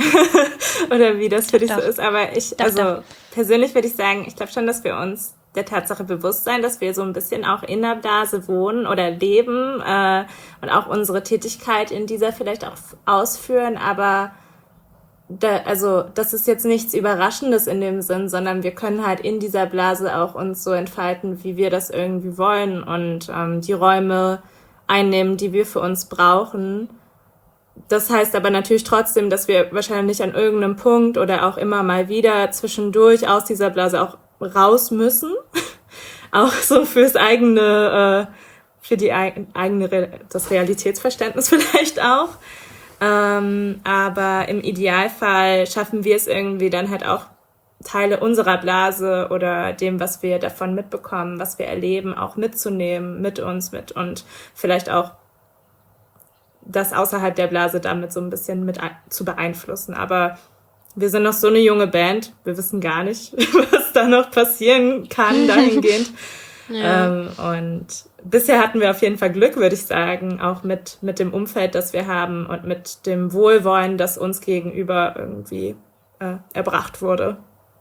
oder wie das für dich Doch. so ist. Aber ich, Doch, also doch. persönlich würde ich sagen, ich glaube schon, dass wir uns der Tatsache bewusst sein, dass wir so ein bisschen auch in der Blase wohnen oder leben äh, und auch unsere Tätigkeit in dieser vielleicht auch ausführen. Aber da, also das ist jetzt nichts Überraschendes in dem Sinn, sondern wir können halt in dieser Blase auch uns so entfalten, wie wir das irgendwie wollen und ähm, die Räume einnehmen, die wir für uns brauchen. das heißt aber natürlich trotzdem, dass wir wahrscheinlich an irgendeinem Punkt oder auch immer mal wieder zwischendurch aus dieser Blase auch raus müssen. Auch so fürs eigene, äh, für die eig- eigene, Re- das Realitätsverständnis vielleicht auch. Ähm, aber im Idealfall schaffen wir es irgendwie dann halt auch Teile unserer Blase oder dem, was wir davon mitbekommen, was wir erleben, auch mitzunehmen, mit uns mit und vielleicht auch das außerhalb der Blase damit so ein bisschen mit ein- zu beeinflussen. Aber wir sind noch so eine junge Band, wir wissen gar nicht, was da noch passieren kann dahingehend. Ja. Ähm, und bisher hatten wir auf jeden Fall Glück, würde ich sagen, auch mit, mit dem Umfeld, das wir haben und mit dem Wohlwollen, das uns gegenüber irgendwie äh, erbracht wurde.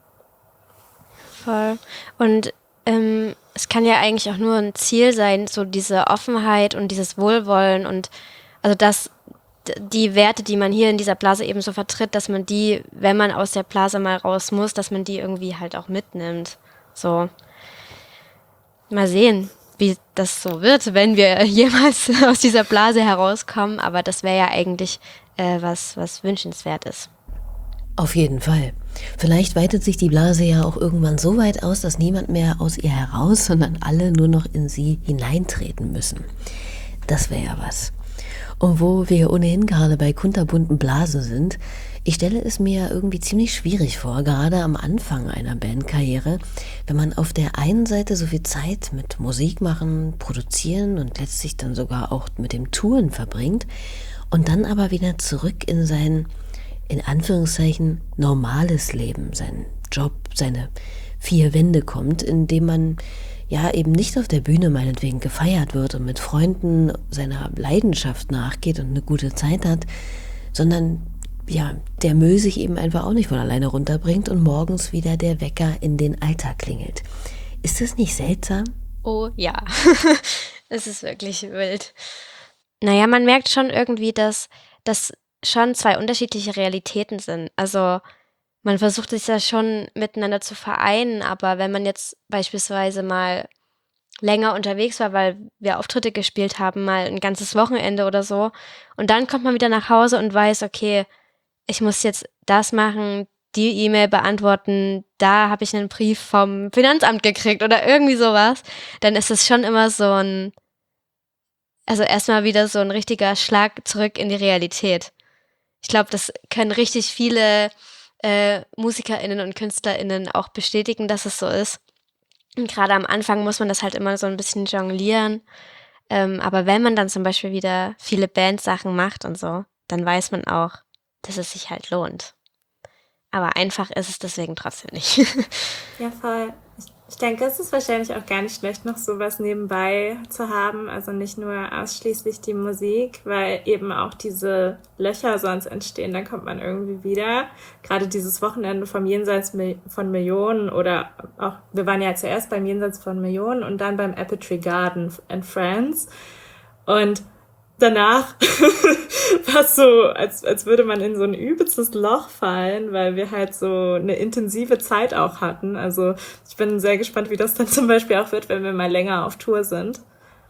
Voll. Und ähm, es kann ja eigentlich auch nur ein Ziel sein, so diese Offenheit und dieses Wohlwollen und also dass d- die Werte, die man hier in dieser Blase eben so vertritt, dass man die, wenn man aus der Blase mal raus muss, dass man die irgendwie halt auch mitnimmt. So. Mal sehen, wie das so wird, wenn wir jemals aus dieser Blase herauskommen, aber das wäre ja eigentlich äh, was, was wünschenswert ist. Auf jeden Fall. Vielleicht weitet sich die Blase ja auch irgendwann so weit aus, dass niemand mehr aus ihr heraus, sondern alle nur noch in sie hineintreten müssen. Das wäre ja was. Und wo wir ohnehin gerade bei kunterbunten Blasen sind, ich stelle es mir irgendwie ziemlich schwierig vor, gerade am Anfang einer Bandkarriere, wenn man auf der einen Seite so viel Zeit mit Musik machen, produzieren und letztlich dann sogar auch mit dem Touren verbringt und dann aber wieder zurück in sein, in Anführungszeichen, normales Leben, seinen Job, seine vier Wände kommt, in dem man ja eben nicht auf der Bühne meinetwegen gefeiert wird und mit Freunden seiner Leidenschaft nachgeht und eine gute Zeit hat, sondern ja, der Müll sich eben einfach auch nicht von alleine runterbringt und morgens wieder der Wecker in den Alltag klingelt. Ist das nicht seltsam? Oh ja, es ist wirklich wild. Naja, man merkt schon irgendwie, dass das schon zwei unterschiedliche Realitäten sind. Also man versucht sich ja schon miteinander zu vereinen, aber wenn man jetzt beispielsweise mal länger unterwegs war, weil wir Auftritte gespielt haben, mal ein ganzes Wochenende oder so, und dann kommt man wieder nach Hause und weiß, okay, ich muss jetzt das machen, die E-Mail beantworten, da habe ich einen Brief vom Finanzamt gekriegt oder irgendwie sowas, dann ist es schon immer so ein, also erstmal wieder so ein richtiger Schlag zurück in die Realität. Ich glaube, das können richtig viele äh, MusikerInnen und KünstlerInnen auch bestätigen, dass es so ist. Und gerade am Anfang muss man das halt immer so ein bisschen jonglieren. Ähm, aber wenn man dann zum Beispiel wieder viele Bandsachen macht und so, dann weiß man auch, dass es sich halt lohnt. Aber einfach ist es deswegen trotzdem nicht. Ja, voll. Ich, ich denke, es ist wahrscheinlich auch gar nicht schlecht, noch sowas nebenbei zu haben. Also nicht nur ausschließlich die Musik, weil eben auch diese Löcher sonst entstehen. Dann kommt man irgendwie wieder. Gerade dieses Wochenende vom Jenseits Mi- von Millionen oder auch, wir waren ja zuerst beim Jenseits von Millionen und dann beim Apple Tree Garden in France. Und danach war es so, als, als würde man in so ein übelstes Loch fallen, weil wir halt so eine intensive Zeit auch hatten. Also ich bin sehr gespannt, wie das dann zum Beispiel auch wird, wenn wir mal länger auf Tour sind.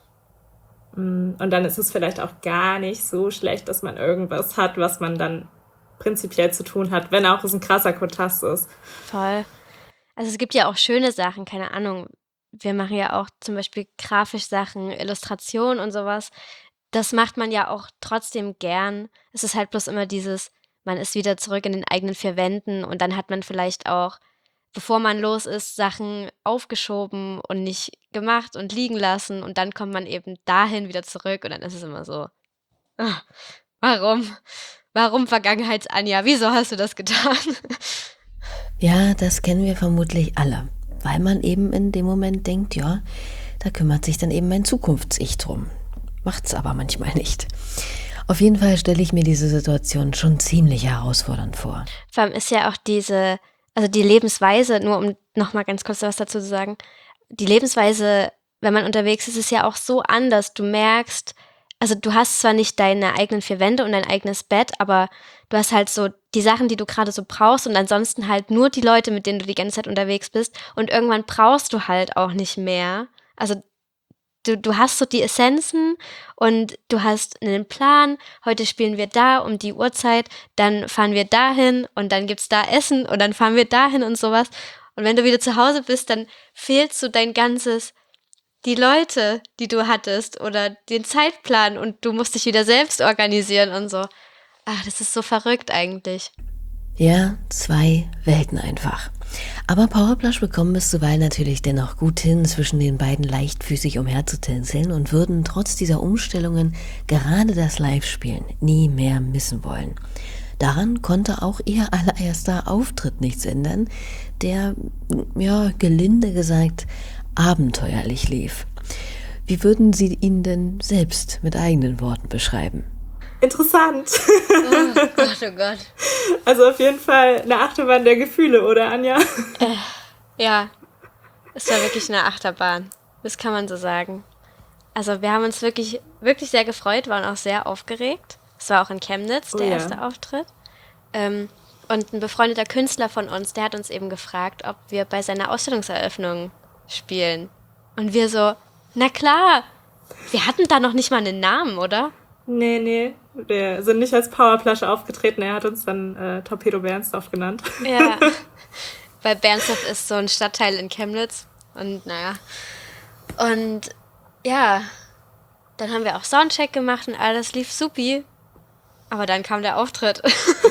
Mm, Und dann ist es vielleicht auch gar nicht so schlecht, dass man irgendwas hat, was man dann prinzipiell zu tun hat, wenn auch es ein krasser Kontrast ist. Voll. Also es gibt ja auch schöne Sachen, keine Ahnung. Wir machen ja auch zum Beispiel grafisch Sachen, Illustration und sowas. Das macht man ja auch trotzdem gern. Es ist halt bloß immer dieses, man ist wieder zurück in den eigenen vier Wänden und dann hat man vielleicht auch, bevor man los ist, Sachen aufgeschoben und nicht gemacht und liegen lassen und dann kommt man eben dahin wieder zurück und dann ist es immer so, ah, warum? Warum Vergangenheits-Anja? Wieso hast du das getan? Ja, das kennen wir vermutlich alle, weil man eben in dem Moment denkt, ja, da kümmert sich dann eben mein Zukunfts-Ich drum. Macht's aber manchmal nicht. Auf jeden Fall stelle ich mir diese Situation schon ziemlich herausfordernd vor. Vor allem ist ja auch diese, also die Lebensweise, nur um nochmal ganz kurz was dazu zu sagen, die Lebensweise, wenn man unterwegs ist, ist ja auch so anders. Du merkst, also du hast zwar nicht deine eigenen vier Wände und dein eigenes Bett, aber du hast halt so die Sachen, die du gerade so brauchst und ansonsten halt nur die Leute, mit denen du die ganze Zeit unterwegs bist und irgendwann brauchst du halt auch nicht mehr. Also du, du hast so die Essenzen und du hast einen Plan. Heute spielen wir da um die Uhrzeit, dann fahren wir dahin und dann gibt's da Essen und dann fahren wir dahin und sowas. Und wenn du wieder zu Hause bist, dann fehlt so dein ganzes, die Leute, die du hattest oder den Zeitplan und du musst dich wieder selbst organisieren und so. Ach, das ist so verrückt eigentlich. Ja, zwei Welten einfach. Aber Powerplush bekommen es zuweilen natürlich dennoch gut hin, zwischen den beiden leichtfüßig umherzutänzeln und würden trotz dieser Umstellungen gerade das Live-Spielen nie mehr missen wollen. Daran konnte auch ihr allererster Auftritt nichts ändern, der, ja, gelinde gesagt, abenteuerlich lief. Wie würden Sie ihn denn selbst mit eigenen Worten beschreiben? Interessant. Oh Gott, oh Gott. Also auf jeden Fall eine Achterbahn der Gefühle, oder Anja? Äh, ja, es war wirklich eine Achterbahn. Das kann man so sagen. Also wir haben uns wirklich, wirklich sehr gefreut, waren auch sehr aufgeregt. Es war auch in Chemnitz, der Oh ja. erste Auftritt. Ähm, und ein befreundeter Künstler von uns, der hat uns eben gefragt, ob wir bei seiner Ausstellungseröffnung spielen. Und wir so, na klar. Wir hatten da noch nicht mal einen Namen, oder? Nee, nee. Wir sind nicht als Powerplush aufgetreten. Er hat uns dann äh, Torpedo Bernsdorf genannt. Ja, weil Bernsdorf ist so ein Stadtteil in Chemnitz und naja. Und ja, dann haben wir auch Soundcheck gemacht und alles lief supi. Aber dann kam der Auftritt.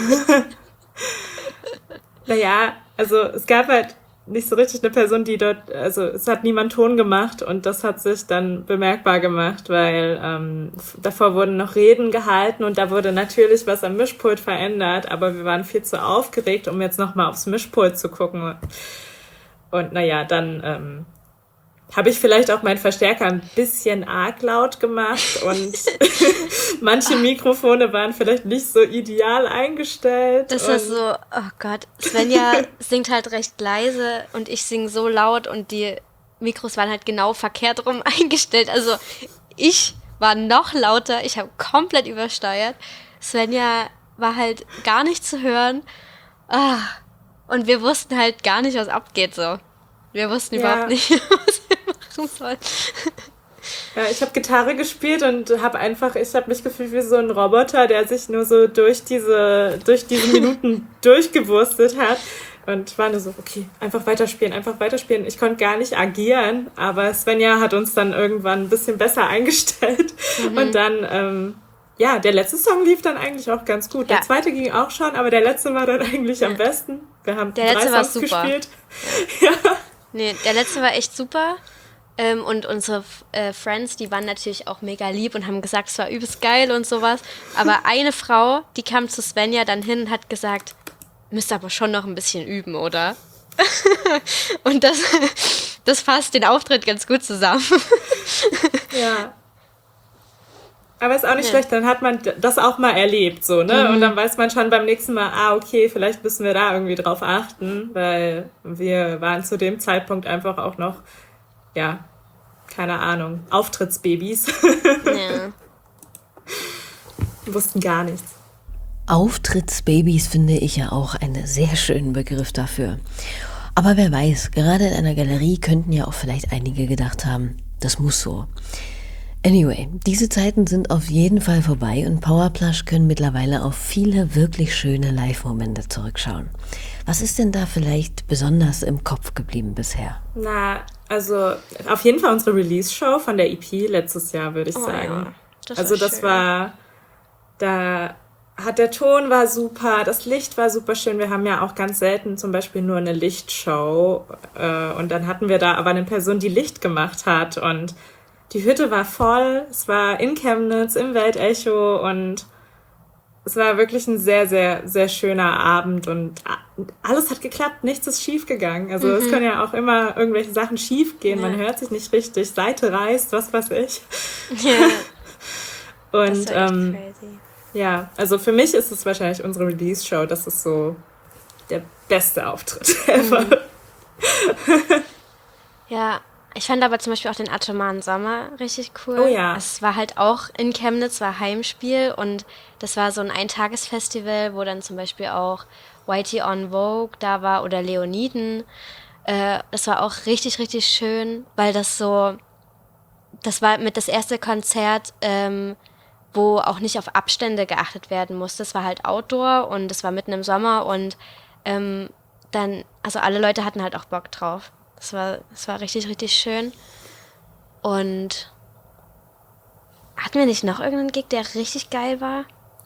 Naja, also es gab halt nicht so richtig eine Person, die dort, also es hat niemand Ton gemacht und das hat sich dann bemerkbar gemacht, weil ähm, davor wurden noch Reden gehalten und da wurde natürlich was am Mischpult verändert, aber wir waren viel zu aufgeregt, um jetzt nochmal aufs Mischpult zu gucken. Und naja, dann ähm, habe ich vielleicht auch meinen Verstärker ein bisschen arg laut gemacht und manche Mikrofone waren vielleicht nicht so ideal eingestellt. Das war und so, oh Gott. Svenja singt halt recht leise und ich singe so laut und die Mikros waren halt genau verkehrt rum eingestellt. Also ich war noch lauter, ich habe komplett übersteuert. Svenja war halt gar nicht zu hören. Ah, und wir wussten halt gar nicht, was abgeht so. Wir wussten Ja. überhaupt nicht, was wir machen sollen. Ja, ich habe Gitarre gespielt und habe einfach, ich habe mich gefühlt wie so ein Roboter, der sich nur so durch diese, durch diese Minuten durchgewurstet hat. Und war nur so, okay, einfach weiterspielen, einfach weiterspielen. Ich konnte gar nicht agieren, aber Svenja hat uns dann irgendwann ein bisschen besser eingestellt. Mhm. Und dann, ähm, ja, der letzte Song lief dann eigentlich auch ganz gut. Ja. Der zweite ging auch schon, aber der letzte war dann eigentlich am besten. Wir haben Der drei letzte war Songs super. gespielt. Ja. Nee, der letzte war echt super. Ähm, und unsere äh, Friends, die waren natürlich auch mega lieb und haben gesagt, es war übelst geil und sowas. Aber eine Frau, die kam zu Svenja dann hin und hat gesagt, müsst aber schon noch ein bisschen üben, oder? Und das, das fasst den Auftritt ganz gut zusammen. Ja. Aber ist auch nicht Ja. schlecht, dann hat man das auch mal erlebt, so, ne? Mhm. Und dann weiß man schon beim nächsten Mal, ah, okay, vielleicht müssen wir da irgendwie drauf achten, weil wir waren zu dem Zeitpunkt einfach auch noch, ja, keine Ahnung, Auftrittsbabys. Ja. Wir wussten gar nichts. Auftrittsbabys finde ich ja auch einen sehr schönen Begriff dafür. Aber wer weiß, gerade in einer Galerie könnten ja auch vielleicht einige gedacht haben, das muss so. Anyway, diese Zeiten sind auf jeden Fall vorbei und Powerplush können mittlerweile auf viele wirklich schöne Live-Momente zurückschauen. Was ist denn da vielleicht besonders im Kopf geblieben bisher? Na, also auf jeden Fall unsere Release-Show von der E P letztes Jahr, würde ich Oh sagen. ja, das also war das schön. war, da hat der Ton war super, das Licht war super schön. Wir haben ja auch ganz selten zum Beispiel nur eine Lichtshow äh, und dann hatten wir da aber eine Person, die Licht gemacht hat und die Hütte war voll, es war in Chemnitz, im Weltecho und es war wirklich ein sehr, sehr, sehr schöner Abend und alles hat geklappt, nichts ist schief gegangen. Also es können ja auch immer irgendwelche Sachen schief gehen, man Ja. hört sich nicht richtig, Seite reißt, was weiß ich. Ja, das Und war echt ähm, crazy. ja, also für mich ist es wahrscheinlich unsere Release-Show, das ist so der beste Auftritt ever. Ja, ich fand aber zum Beispiel auch den Atomaren Sommer richtig cool. Oh ja. Es war halt auch in Chemnitz, war Heimspiel und das war so ein Eintagesfestival, wo dann zum Beispiel auch Whitey on Vogue da war oder Leoniden. Äh, das war auch richtig, richtig schön, weil das so, das war mit das erste Konzert, ähm, wo auch nicht auf Abstände geachtet werden musste. Es war halt Outdoor und es war mitten im Sommer und ähm, dann, also alle Leute hatten halt auch Bock drauf. Das war, das war richtig, richtig schön. Und hatten wir nicht noch irgendeinen Gig, der richtig geil war?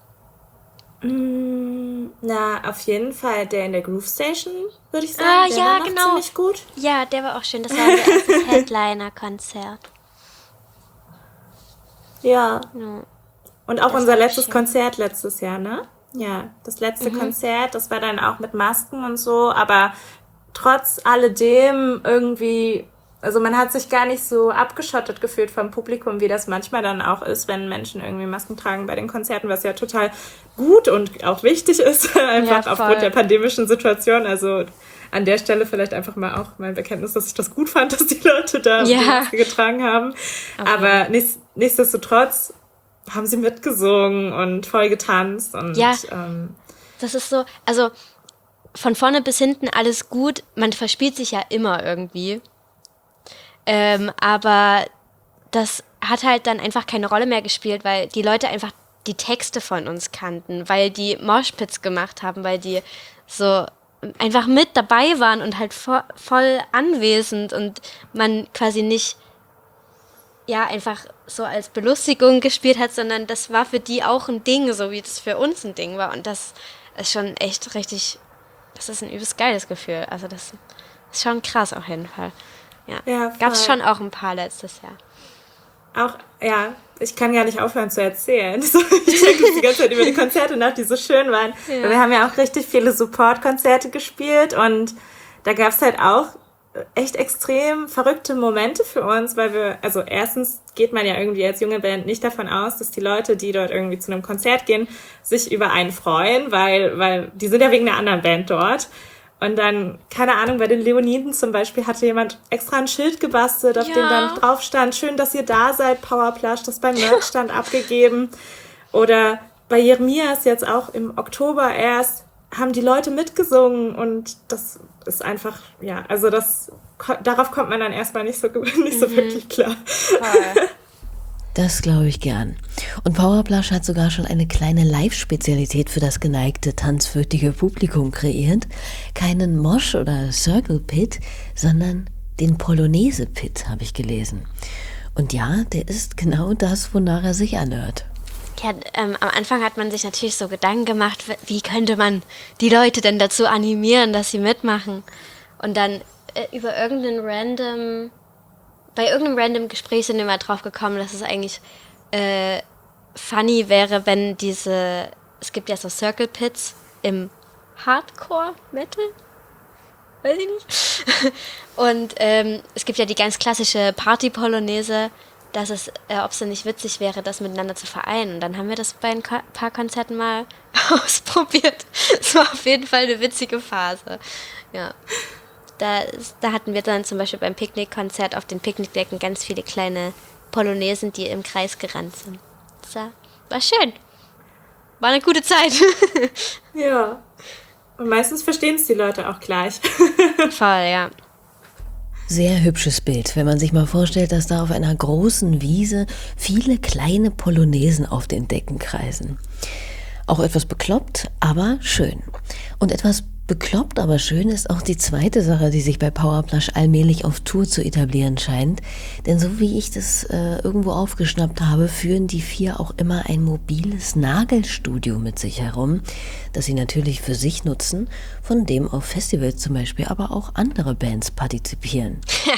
Mm, na, auf jeden Fall der in der Groove Station, würde ich sagen. Ah, der ja, war noch genau. ziemlich gut. Ja, der war auch schön. Das war unser erstes Headliner-Konzert. Ja. Ja. Und auch Das unser war letztes schön. Konzert letztes Jahr, ne? Ja, das letzte Konzert, das war dann auch mit Masken und so, aber trotz alledem irgendwie, also man hat sich gar nicht so abgeschottet gefühlt vom Publikum, wie das manchmal dann auch ist, wenn Menschen irgendwie Masken tragen bei den Konzerten, was ja total gut und auch wichtig ist, einfach Ja, voll. aufgrund der pandemischen Situation. Also an der Stelle vielleicht einfach mal auch mein Bekenntnis, dass ich das gut fand, dass die Leute da Ja. die Maske getragen haben. Okay. Aber nichts, nichtsdestotrotz haben sie mitgesungen und voll getanzt und Ja. ähm, Das ist so, also von vorne bis hinten alles gut. Man verspielt sich ja immer irgendwie. Ähm, aber das hat halt dann einfach keine Rolle mehr gespielt, weil die Leute einfach die Texte von uns kannten, weil die Moshpits gemacht haben, weil die so einfach mit dabei waren und halt vo- voll anwesend und man quasi nicht ja einfach so als Belustigung gespielt hat, sondern das war für die auch ein Ding, so wie das für uns ein Ding war. Und das ist schon echt richtig, das ist ein übelst geiles Gefühl. Also das ist schon krass auf jeden Fall. Ja, Ja, gab es voll. schon auch ein paar letztes Jahr. auch, ja, ich kann gar nicht aufhören zu erzählen. So, ich denke die ganze Zeit über die Konzerte nach, die so schön waren. Weil wir haben ja auch richtig viele Support-Konzerte gespielt und da gab es halt auch echt extrem verrückte Momente für uns, weil wir, also erstens geht man ja irgendwie als junge Band nicht davon aus, dass die Leute, die dort irgendwie zu einem Konzert gehen, sich über einen freuen, weil, weil die sind ja wegen einer anderen Band dort. Und dann, keine Ahnung, bei den Leoniden zum Beispiel hatte jemand extra ein Schild gebastelt, auf Ja. dem dann drauf stand, schön, dass ihr da seid, Powerplush, das beim Merchstand abgegeben. Oder bei Jeremias jetzt auch im Oktober erst haben die Leute mitgesungen und das ist einfach, ja, also das, darauf kommt man dann erstmal nicht so, nicht so wirklich klar. Voll. Das glaube ich gern. Und Powerplush hat sogar schon eine kleine Live-Spezialität für das geneigte, tanzwürdige Publikum kreiert. Keinen Mosh oder Circle Pit, sondern den Polonaise Pit, habe ich gelesen. Und ja, der ist genau das, wonach er sich anhört. Ja, ähm, am Anfang hat man sich natürlich so Gedanken gemacht, w- wie könnte man die Leute denn dazu animieren, dass sie mitmachen. Und dann äh, über irgendeinen random, bei irgendeinem random Gespräch sind wir mal drauf gekommen, dass es eigentlich äh, funny wäre, wenn diese, es gibt ja so Circle Pits im Hardcore-Metal, weiß ich nicht. Und ähm, es gibt ja die ganz klassische Party-Polonaise, dass es, äh, ob es denn nicht witzig wäre, das miteinander zu vereinen. Und dann haben wir das bei ein Ko- paar Konzerten mal ausprobiert. Es war auf jeden Fall eine witzige Phase. Ja. Da, ist- da hatten wir dann zum Beispiel beim Picknickkonzert auf den Picknickdecken ganz viele kleine Polonaisen, die im Kreis gerannt sind. Das war, war schön. War eine gute Zeit. Ja. Und meistens verstehen es die Leute auch gleich. Voll, ja. Sehr hübsches Bild, wenn man sich mal vorstellt, dass da auf einer großen Wiese viele kleine Polonaisen auf den Decken kreisen. Auch etwas bekloppt, aber schön. Und etwas bekloppt, aber schön ist auch die zweite Sache, die sich bei Powerplush allmählich auf Tour zu etablieren scheint. Denn so wie ich das äh, irgendwo aufgeschnappt habe, führen die vier auch immer ein mobiles Nagelstudio mit sich herum, das sie natürlich für sich nutzen, von dem auf Festivals zum Beispiel aber auch andere Bands partizipieren.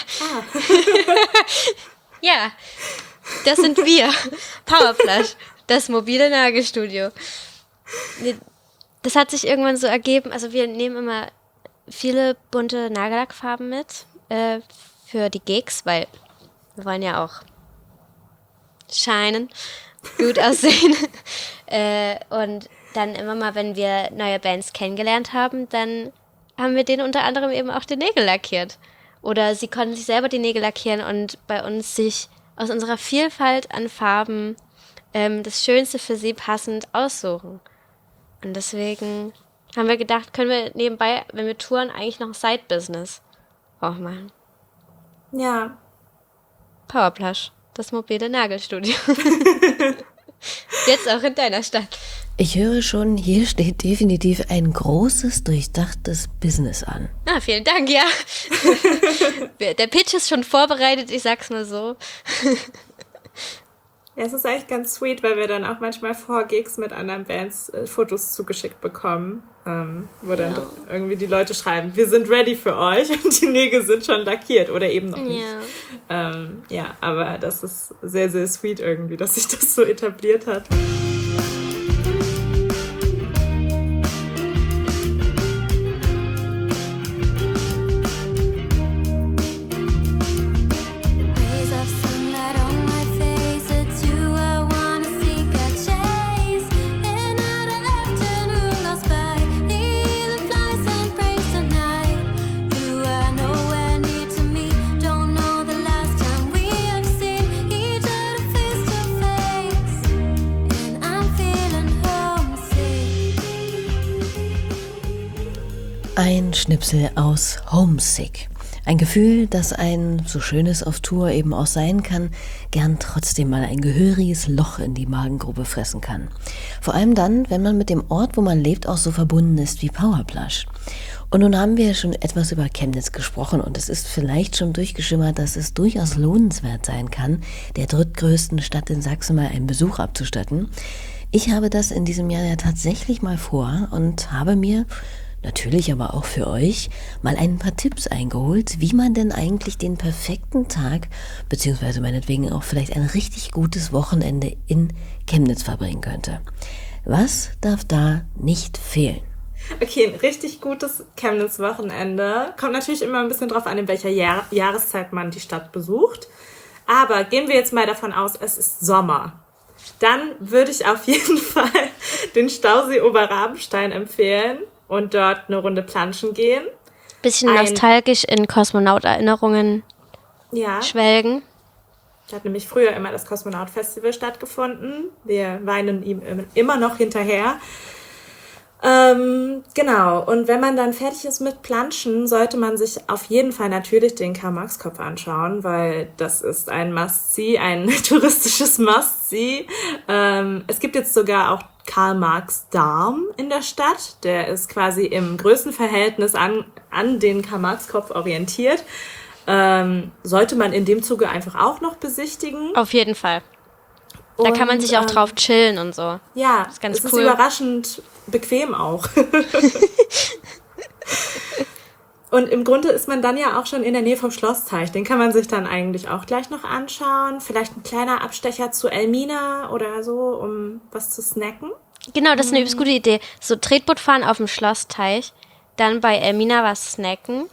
Ja, das sind wir. Powerplush, das mobile Nagelstudio. Nee, das hat sich irgendwann so ergeben, also wir nehmen immer viele bunte Nagellackfarben mit äh, für die Gigs, weil wir wollen ja auch scheinen, gut aussehen. äh, und dann immer mal, wenn wir neue Bands kennengelernt haben, dann haben wir denen unter anderem eben auch die Nägel lackiert. Oder sie konnten sich selber die Nägel lackieren und bei uns sich aus unserer Vielfalt an Farben ähm, das Schönste für sie passend aussuchen. Und deswegen haben wir gedacht, können wir nebenbei, wenn wir touren, eigentlich noch ein Side-Business auch machen. Ja. Powerplush. das mobile Nagelstudio. Jetzt auch in deiner Stadt. Ich höre schon, hier steht definitiv ein großes, durchdachtes Business an. Ah, vielen Dank, ja. Der Pitch ist schon vorbereitet, ich sag's mal so. Ja, es ist eigentlich ganz sweet, weil wir dann auch manchmal vor Gigs mit anderen Bands äh, Fotos zugeschickt bekommen, ähm, wo dann Ja. irgendwie die Leute schreiben, wir sind ready für euch und die Nägel sind schon lackiert oder eben noch nicht. Ja. Ähm, ja, aber das ist sehr, sehr sweet irgendwie, dass sich das so etabliert hat. Rays of sunlight on my face, it's you I wanna seek a chase. Another afternoon goes by, neither flies and breaks the night. You are nowhere near to me, don't know the last time we have seen each other face to face. And I'm feeling homesick. Ein Schnipsel aus Homesick. Ein Gefühl, das ein, so schön es auf Tour eben auch sein kann, gern trotzdem mal ein gehöriges Loch in die Magengrube fressen kann. Vor allem dann, wenn man mit dem Ort, wo man lebt, auch so verbunden ist wie Powerplush. Und nun haben wir ja schon etwas über Chemnitz gesprochen und es ist vielleicht schon durchgeschimmert, dass es durchaus lohnenswert sein kann, der drittgrößten Stadt in Sachsen mal einen Besuch abzustatten. Ich habe das in diesem Jahr ja tatsächlich mal vor und habe mir, natürlich aber auch für euch, mal ein paar Tipps eingeholt, wie man denn eigentlich den perfekten Tag, beziehungsweise meinetwegen auch vielleicht ein richtig gutes Wochenende in Chemnitz verbringen könnte. Was darf da nicht fehlen? Okay, ein richtig gutes Chemnitz-Wochenende. Kommt natürlich immer ein bisschen drauf an, in welcher Jahr- Jahreszeit man die Stadt besucht. Aber gehen wir jetzt mal davon aus, es ist Sommer. Dann würde ich auf jeden Fall den Stausee Oberrabenstein empfehlen und dort eine Runde planschen gehen. Bisschen Ein- nostalgisch in Kosmonaut-Erinnerungen Ja, schwelgen. da hat nämlich früher immer das Kosmonaut-Festival stattgefunden. Wir weinen ihm im- immer noch hinterher. Ähm, genau, und wenn man dann fertig ist mit Planschen, sollte man sich auf jeden Fall natürlich den Karl-Marx-Kopf anschauen, weil das ist ein Must-See, ein touristisches Must-See. Ähm, es gibt jetzt sogar auch Karl-Marx-Darm in der Stadt. Der ist quasi im Größenverhältnis an, an den Karl-Marx-Kopf orientiert. Ähm, sollte man in dem Zuge einfach auch noch besichtigen. Auf jeden Fall. Da kann man Und, sich auch ähm, drauf chillen und so. Ja, ist ganz es cool. ist überraschend bequem auch. Und im Grunde ist man dann ja auch schon in der Nähe vom Schlossteich. Den kann man sich dann eigentlich auch gleich noch anschauen. Vielleicht ein kleiner Abstecher zu Elmina oder so, um was zu snacken. Genau, das ist eine übelst gute Idee. So Tretboot fahren auf dem Schlossteich, dann bei Elmina was snacken.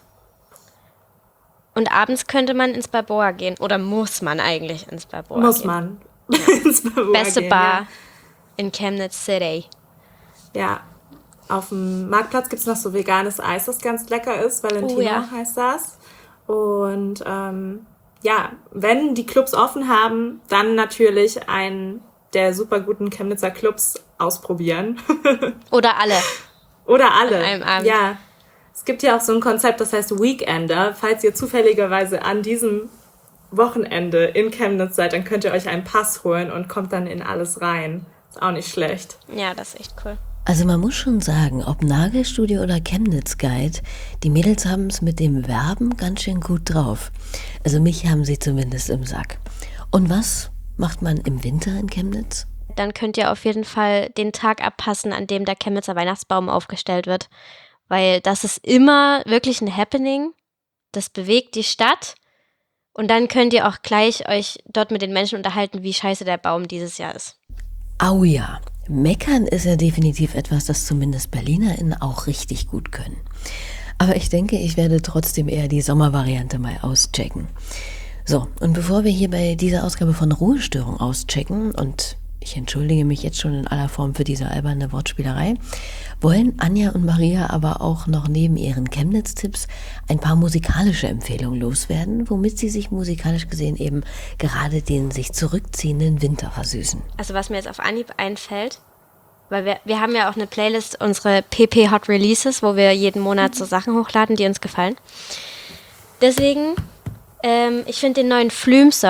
Und abends könnte man ins Balboa gehen. Oder muss man eigentlich ins Balboa Muss gehen? man. ins Balboa Beste gehen, Bar in Chemnitz City. Ja. ja. Auf dem Marktplatz gibt es noch so veganes Eis, das ganz lecker ist. Valentino Oh ja. heißt das. Und ähm, ja, wenn die Clubs offen haben, dann natürlich einen der super guten Chemnitzer Clubs ausprobieren. Oder alle. Oder alle. An einem Abend. Ja. Es gibt ja auch so ein Konzept, das heißt Weekender. Falls ihr zufälligerweise an diesem Wochenende in Chemnitz seid, dann könnt ihr euch einen Pass holen und kommt dann in alles rein. Ist auch nicht schlecht. Ja, das ist echt cool. Also man muss schon sagen, ob Nagelstudio oder Chemnitz Guide, die Mädels haben es mit dem Werben ganz schön gut drauf. Also mich haben sie zumindest im Sack. Und was macht man im Winter in Chemnitz? Dann könnt ihr auf jeden Fall den Tag abpassen, an dem der Chemnitzer Weihnachtsbaum aufgestellt wird. Weil das ist immer wirklich ein Happening. Das bewegt die Stadt. Und dann könnt ihr auch gleich euch dort mit den Menschen unterhalten, wie scheiße der Baum dieses Jahr ist. Au ja, meckern ist ja definitiv etwas, das zumindest BerlinerInnen auch richtig gut können. Aber ich denke, ich werde trotzdem eher die Sommervariante mal auschecken. So, und bevor wir hier bei dieser Ausgabe von Ruhestörung auschecken, und ich entschuldige mich jetzt schon in aller Form für diese alberne Wortspielerei, wollen Anja und Maria aber auch noch neben ihren Chemnitz-Tipps ein paar musikalische Empfehlungen loswerden, womit sie sich musikalisch gesehen eben gerade den sich zurückziehenden Winter versüßen. Also was mir jetzt auf Anhieb einfällt, weil wir, wir haben ja auch eine Playlist, unsere P P Hot Releases, wo wir jeden Monat so Sachen hochladen, die uns gefallen. Deswegen, ähm, ich finde den neuen Flume-Song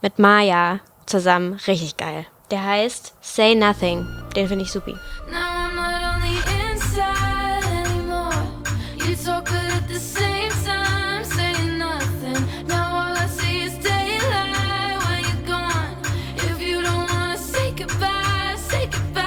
mit Maya zusammen. Richtig geil. Der heißt Say Nothing. Den finde ich supi. Now I'm not on the inside anymore. You talk but at the same time, saying nothing. Now all I see is daylight when you're gone. If you don't wanna say goodbye, say goodbye.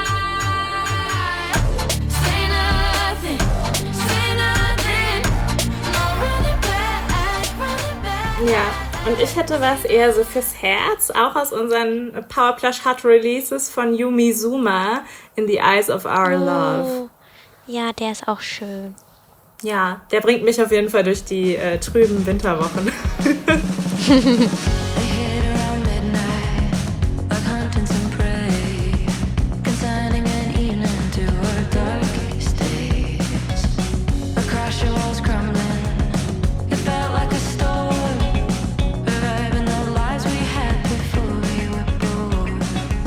Say nothing, say nothing. No running back, running back. Ja, und ich hätte was eher so fürs Herz, auch aus unseren Powerplush Hot Releases von Yumi Zuma, In the Eyes of Our Love. Oh, ja, der ist auch schön. Ja, der bringt mich auf jeden Fall durch die äh, trüben Winterwochen. They hit around midnight, like hunters and prey, consigning an evening to our darkest days. Across your walls crumbling, it felt like a storm, reviving the lives we had before we were born.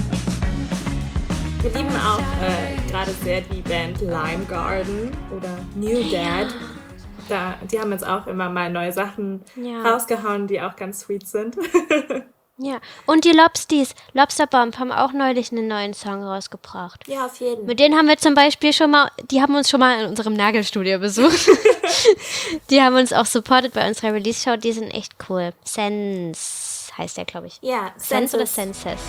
Wir lieben auch äh, gerade sehr die Band Lime Garden oder New Dad. Da, die haben jetzt auch immer mal neue Sachen Ja. rausgehauen, die auch ganz sweet sind. Ja. Und die Lobsties, Lobsterbomb, haben auch neulich einen neuen Song rausgebracht. Ja, auf jeden. Mit denen haben wir zum Beispiel schon mal, die haben uns schon mal in unserem Nagelstudio besucht. Die haben uns auch supportet bei unserer Release-Show, die sind echt cool. Sense heißt der, glaube ich. Ja, Sense oder Senses. Senses?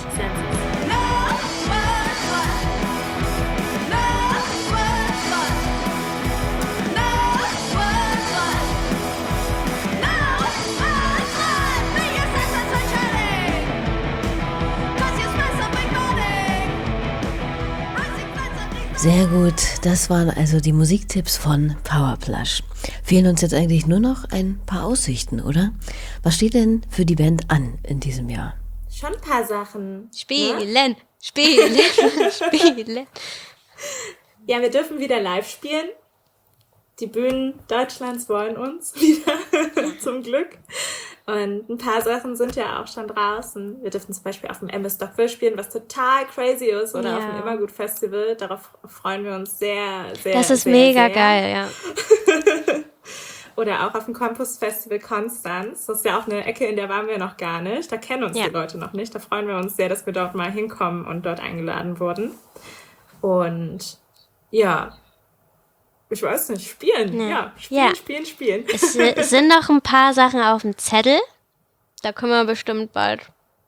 Sehr gut, das waren also die Musiktipps von Powerplush. Fehlen uns jetzt eigentlich nur noch ein paar Aussichten, oder? Was steht denn für die Band an in diesem Jahr? Schon ein paar Sachen. Ne? Spielen, spielen, spielen. Ja, wir dürfen wieder live spielen. Die Bühnen Deutschlands wollen uns wieder, zum Glück. Und ein paar Sachen sind ja auch schon draußen. Wir dürfen zum Beispiel auf dem M S Stockville spielen, was total crazy ist. Oder Ja. auf dem Immergut Festival. Darauf freuen wir uns sehr, sehr, Das ist sehr, mega sehr. geil, ja. Oder auch auf dem Campus Festival Konstanz. Das ist ja auch eine Ecke, in der waren wir noch gar nicht. Da kennen uns Ja. die Leute noch nicht. Da freuen wir uns sehr, dass wir dort mal hinkommen und dort eingeladen wurden. Und ja, ich weiß nicht, spielen. Nee. Ja, spielen, Ja. spielen, spielen. Es si- es sind noch ein paar Sachen auf dem Zettel. Da können wir bestimmt bald.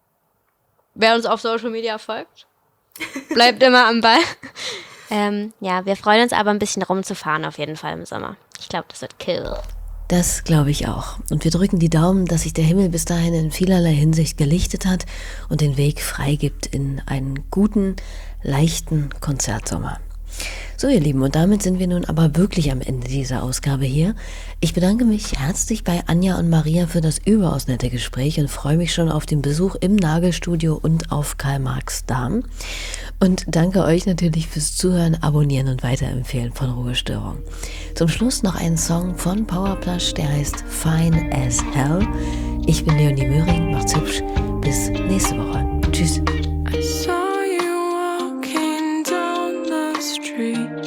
Wer uns auf Social Media folgt, bleibt immer am Ball. Ähm, ja, wir freuen uns aber ein bisschen rumzufahren auf jeden Fall im Sommer. Ich glaube, das wird cool. Das glaube ich auch. Und wir drücken die Daumen, dass sich der Himmel bis dahin in vielerlei Hinsicht gelichtet hat und den Weg freigibt in einen guten, leichten Konzertsommer. So, ihr Lieben, und damit sind wir nun aber wirklich am Ende dieser Ausgabe hier. Ich bedanke mich herzlich bei Anja und Maria für das überaus nette Gespräch und freue mich schon auf den Besuch im Nagelstudio und auf Karl Marx Darm. Und danke euch natürlich fürs Zuhören, Abonnieren und Weiterempfehlen von Ruhestörung. Zum Schluss noch ein Song von Powerplush, der heißt Fine as Hell. Ich bin Leonie Möhring, macht's hübsch. Bis nächste Woche. Tschüss. I saw you walking down the street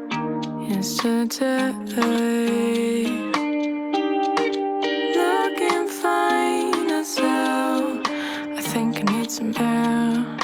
yesterday, looking fine as hell. I think I need some air.